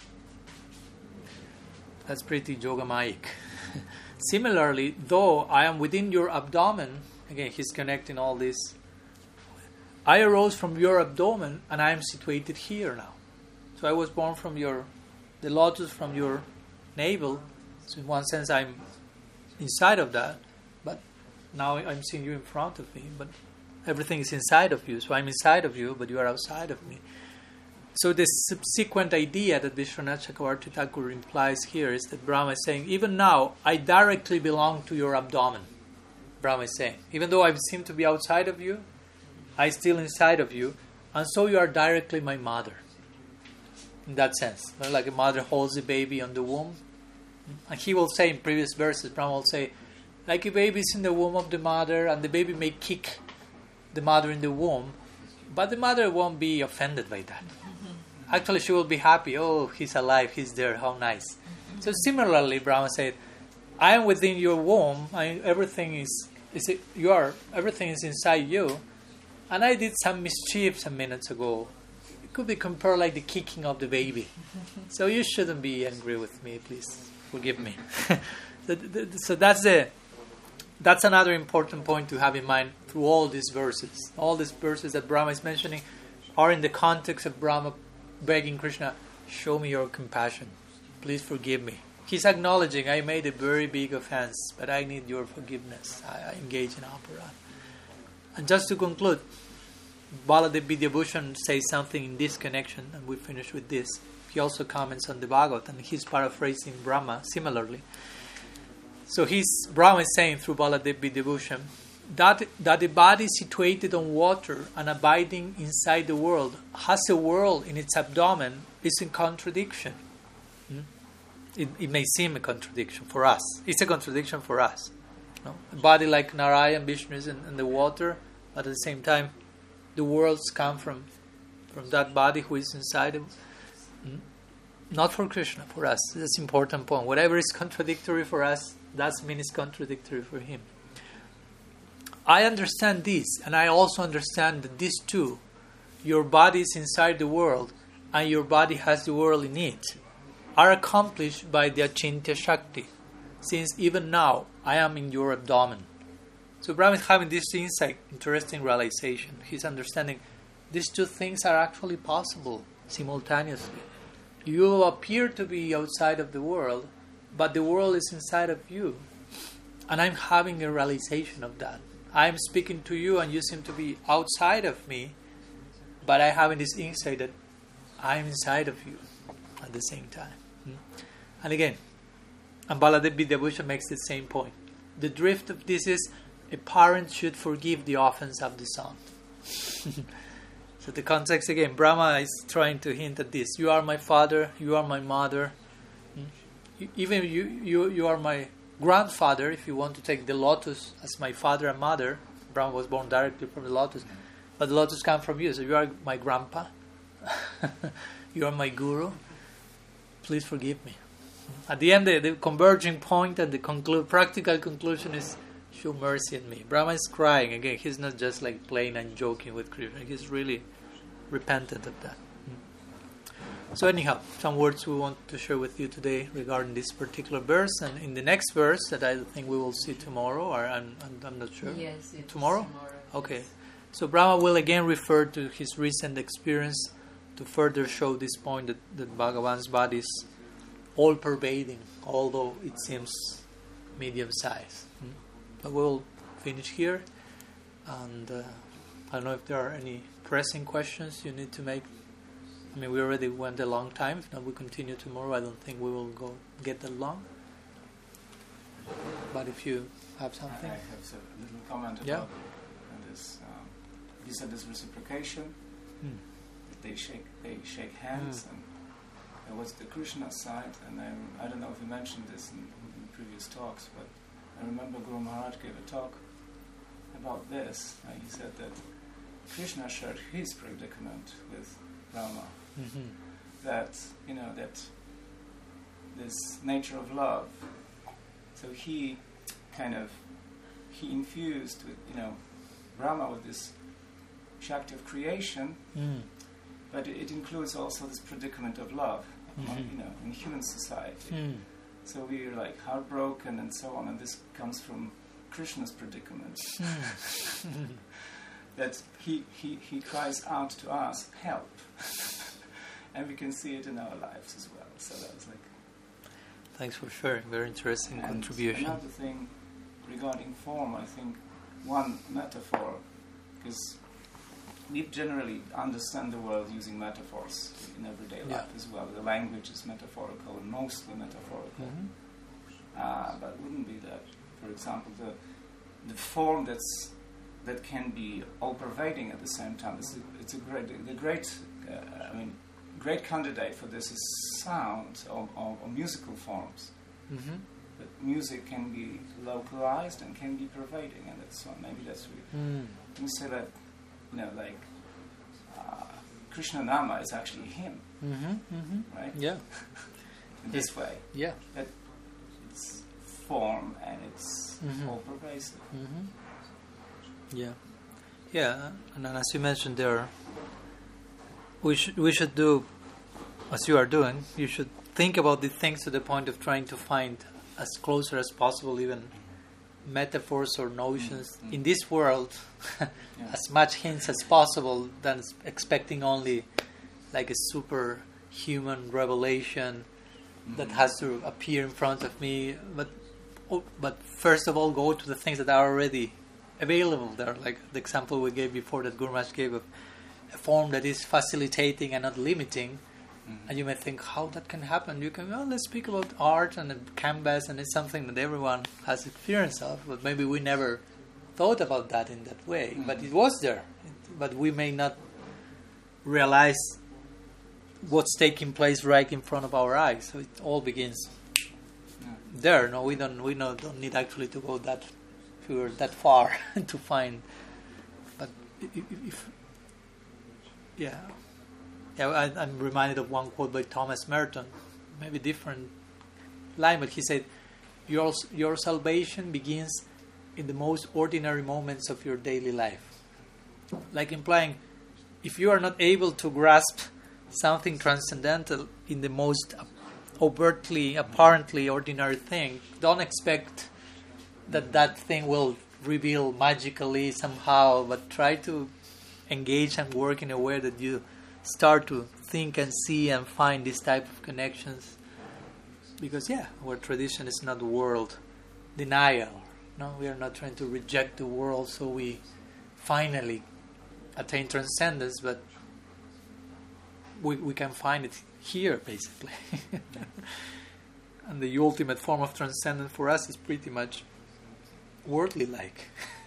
That's pretty Yogamayic. Similarly, though I am within your abdomen, again, he's connecting all this. I arose from your abdomen and I am situated here now. So I was born from your, the lotus from your navel. So in one sense I'm inside of that, but now I'm seeing you in front of me, but everything is inside of you. So I'm inside of you, but you are outside of me. So the subsequent idea that Vishwanath Chakravarti Thakur implies here is that Brahma is saying, even now, I directly belong to your abdomen. Brahma is saying, even though I seem to be outside of you, I still inside of you, and so you are directly my mother. In that sense, like a mother holds a baby on the womb. And he will say in previous verses, Brahma will say, Like a baby is in the womb of the mother, and the baby may kick the mother in the womb, but the mother won't be offended by that. Actually, she will be happy. Oh, he's alive, he's there, how nice. So similarly, Brahma said, I am within your womb, I, everything is, is it, you are, everything is inside you, and I did some mischief some minutes ago. It could be compared like the kicking of the baby. So you shouldn't be angry with me, please forgive me. so, th- so that's the that's another important point to have in mind through all these verses. All these verses that Brahma is mentioning are in the context of Brahma begging Krishna, show me your compassion. Please forgive me. He's acknowledging, I made a very big offense, but I need your forgiveness. I, I engage in aparadha. And just to conclude, Baladev Vidyabhushan says something in this connection, and we finish with this. He also comments on the Bhagavad, and he's paraphrasing Brahma similarly. So he's, Brahma is saying through Baladev Vidyabhushan that, that the body situated on water and abiding inside the world has a world in its abdomen is in contradiction. Hmm? It, it may seem a contradiction for us. It's a contradiction for us. No? A body like Narayan, Vishnu is in, in the water, but at the same time, the worlds come from, from that body who is inside it. Hmm? Not for Krishna, for us. That's an important point. Whatever is contradictory for us, that means it's contradictory for him. I understand this, and I also understand that these two, your body is inside the world, and your body has the world in it, are accomplished by the Achintya Shakti, since even now I am in your abdomen. So Brahma is having this insight, interesting realization. He's understanding these two things are actually possible simultaneously. You appear to be outside of the world, but the world is inside of you. And I'm having a realization of that. I'm speaking to you and you seem to be outside of me, but I have this insight that I'm inside of you at the same time. Hmm? And again, and Baladev Vidyabhushan makes the same point. The drift of this is a parent should forgive the offense of the son. So the context again, Brahma is trying to hint at this. You are my father, you are my mother. Hmm? Even you, you, you are my grandfather, if you want to take the lotus as my father and mother. Brahma was born directly from the lotus, but the lotus comes from you, so you are my grandpa. You are my guru. Please forgive me. At the end, the, the converging point and the conclude, practical conclusion is show mercy on me. Brahma is crying again. He's not just like playing and joking with Krishna. He's really repentant of that. So anyhow, some words we want to share with you today regarding this particular verse, and in the next verse that I think we will see tomorrow, or I'm, I'm not sure. Yes, it's tomorrow? tomorrow. Okay. Yes. So Brahma will again refer to his recent experience to further show this point that, that Bhagavan's body is all-pervading, although it seems medium-sized. Hmm? But we'll finish here, and uh, I don't know if there are any pressing questions you need to make. I mean, we already went a long time. If not, we continue tomorrow. I don't think we will go get that long. But if you have something, I have a little comment about Yeah. this. Um, you said this reciprocation. hmm. They shake, they shake hands, Mm. and there was the Krishna side. And I, I don't know if you mentioned this in, in previous talks, but I remember Guru Maharaj gave a talk about this. Uh, he said that Krishna shared his predicament with Rama. Mm-hmm. That, you know, that this nature of love. So he kind of, he infused with, you know, Brahma with this Shakti of creation, Mm. but it, it includes also this predicament of love, among, Mhm. you know, in human society. Mm. So we're like heartbroken and so on, and this comes from Krishna's predicament. Mm. That he, he, he cries out to us, help. And we can see it in our lives as well. So that was like... Thanks for sharing. Very interesting And contribution. another thing regarding form, I think one metaphor, because we generally understand the world using metaphors in everyday Yeah. life as well. The language is metaphorical, mostly metaphorical. Mhm. Uh, but it wouldn't be that. For example, the the form that's that can be all-pervading at the same time. It's a, it's a great, the great, uh, I mean, great candidate for this is sound or, or, or musical forms. Mhm. But music can be localized and can be pervading, and that's so maybe that's we Mm. we say that, you know, like uh, Krishna Nama is actually him, Mm-hmm. Mm-hmm. right? Yeah. In this way, Yeah. that it's form and it's Mhm. all pervasive. Mm-hmm. Yeah. Yeah, and then as you mentioned there, we should we should do as you are doing. You should think about these things to the point of trying to find as closer as possible, even metaphors or notions Mm. in this world, Yeah. as much hints as possible, than s- expecting only like a superhuman revelation that Mhm. has to appear in front of me. But oh, but first of all, go to the things that are already available there, like the example we gave before that Guru Maharaj gave of a form that is facilitating and not limiting. Mhm. And you may think how that can happen. You can, well, let's speak about art and a canvas, and it's something that everyone has experience of, but maybe we never thought about that in that way. Mhm. But it was there. It, but we may not realize what's taking place right in front of our eyes. So it all begins Yeah. there. No, we don't. We no, don't need actually to go that far, that far to find. But if, if yeah, yeah, I, I'm reminded of one quote by Thomas Merton, maybe different line, but he said, "Your your salvation begins in the most ordinary moments of your daily life," like implying, if you are not able to grasp something transcendental in the most overtly, apparently ordinary thing, don't expect that that thing will reveal magically somehow, but try to engage and work in a way that you start to think and see and find this type of connections. Because yeah, our tradition is not world denial. No, we are not trying to reject the world so we finally attain transcendence, but we we can find it here, basically. And the ultimate form of transcendence for us is pretty much worldly-like.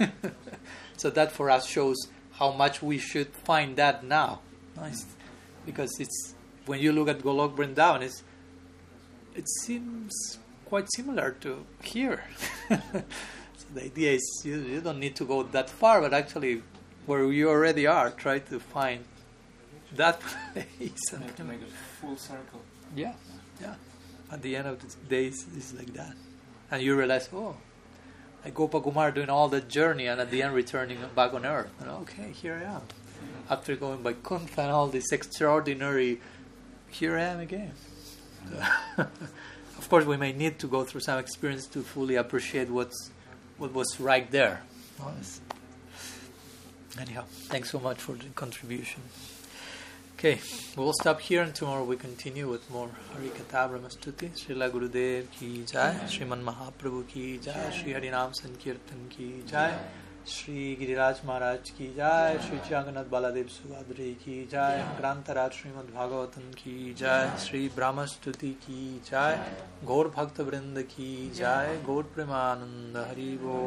So that for us shows how much we should find that now. Nice. Because it's, when you look at Golok Vrindavan, it's, it seems quite similar to here. So the idea is you, you don't need to go that far, but actually where you already are, try to find that place. You have to make a full circle. Yeah, yeah. At the end of the day, it's, it's like that. And you realize, oh, like Gopakumar doing all that journey and at the end returning back on earth. And okay, here I am. After going by Kuntha and all this extraordinary, here I am again. So, of course, we may need to go through some experience to fully appreciate what's what was right there. Honest. Anyhow, thanks so much for the contribution. Okay, we'll stop here and tomorrow we continue with more Harikatha Brahmastuti. Srila Gurudev ki jai, Sriman Mahaprabhu ki jai, Sri Harinam Sankirtan ki jai, Sri Giriraj Maharaj ki jai, Sri Jagannath Baladev Subhadri ki jai, Grantaraj Srimad Bhagavatam ki jai, Sri Brahmastuti ki jai, Gaur Bhakta Vrinda ki jai, Gaur Premananda Hari Bo.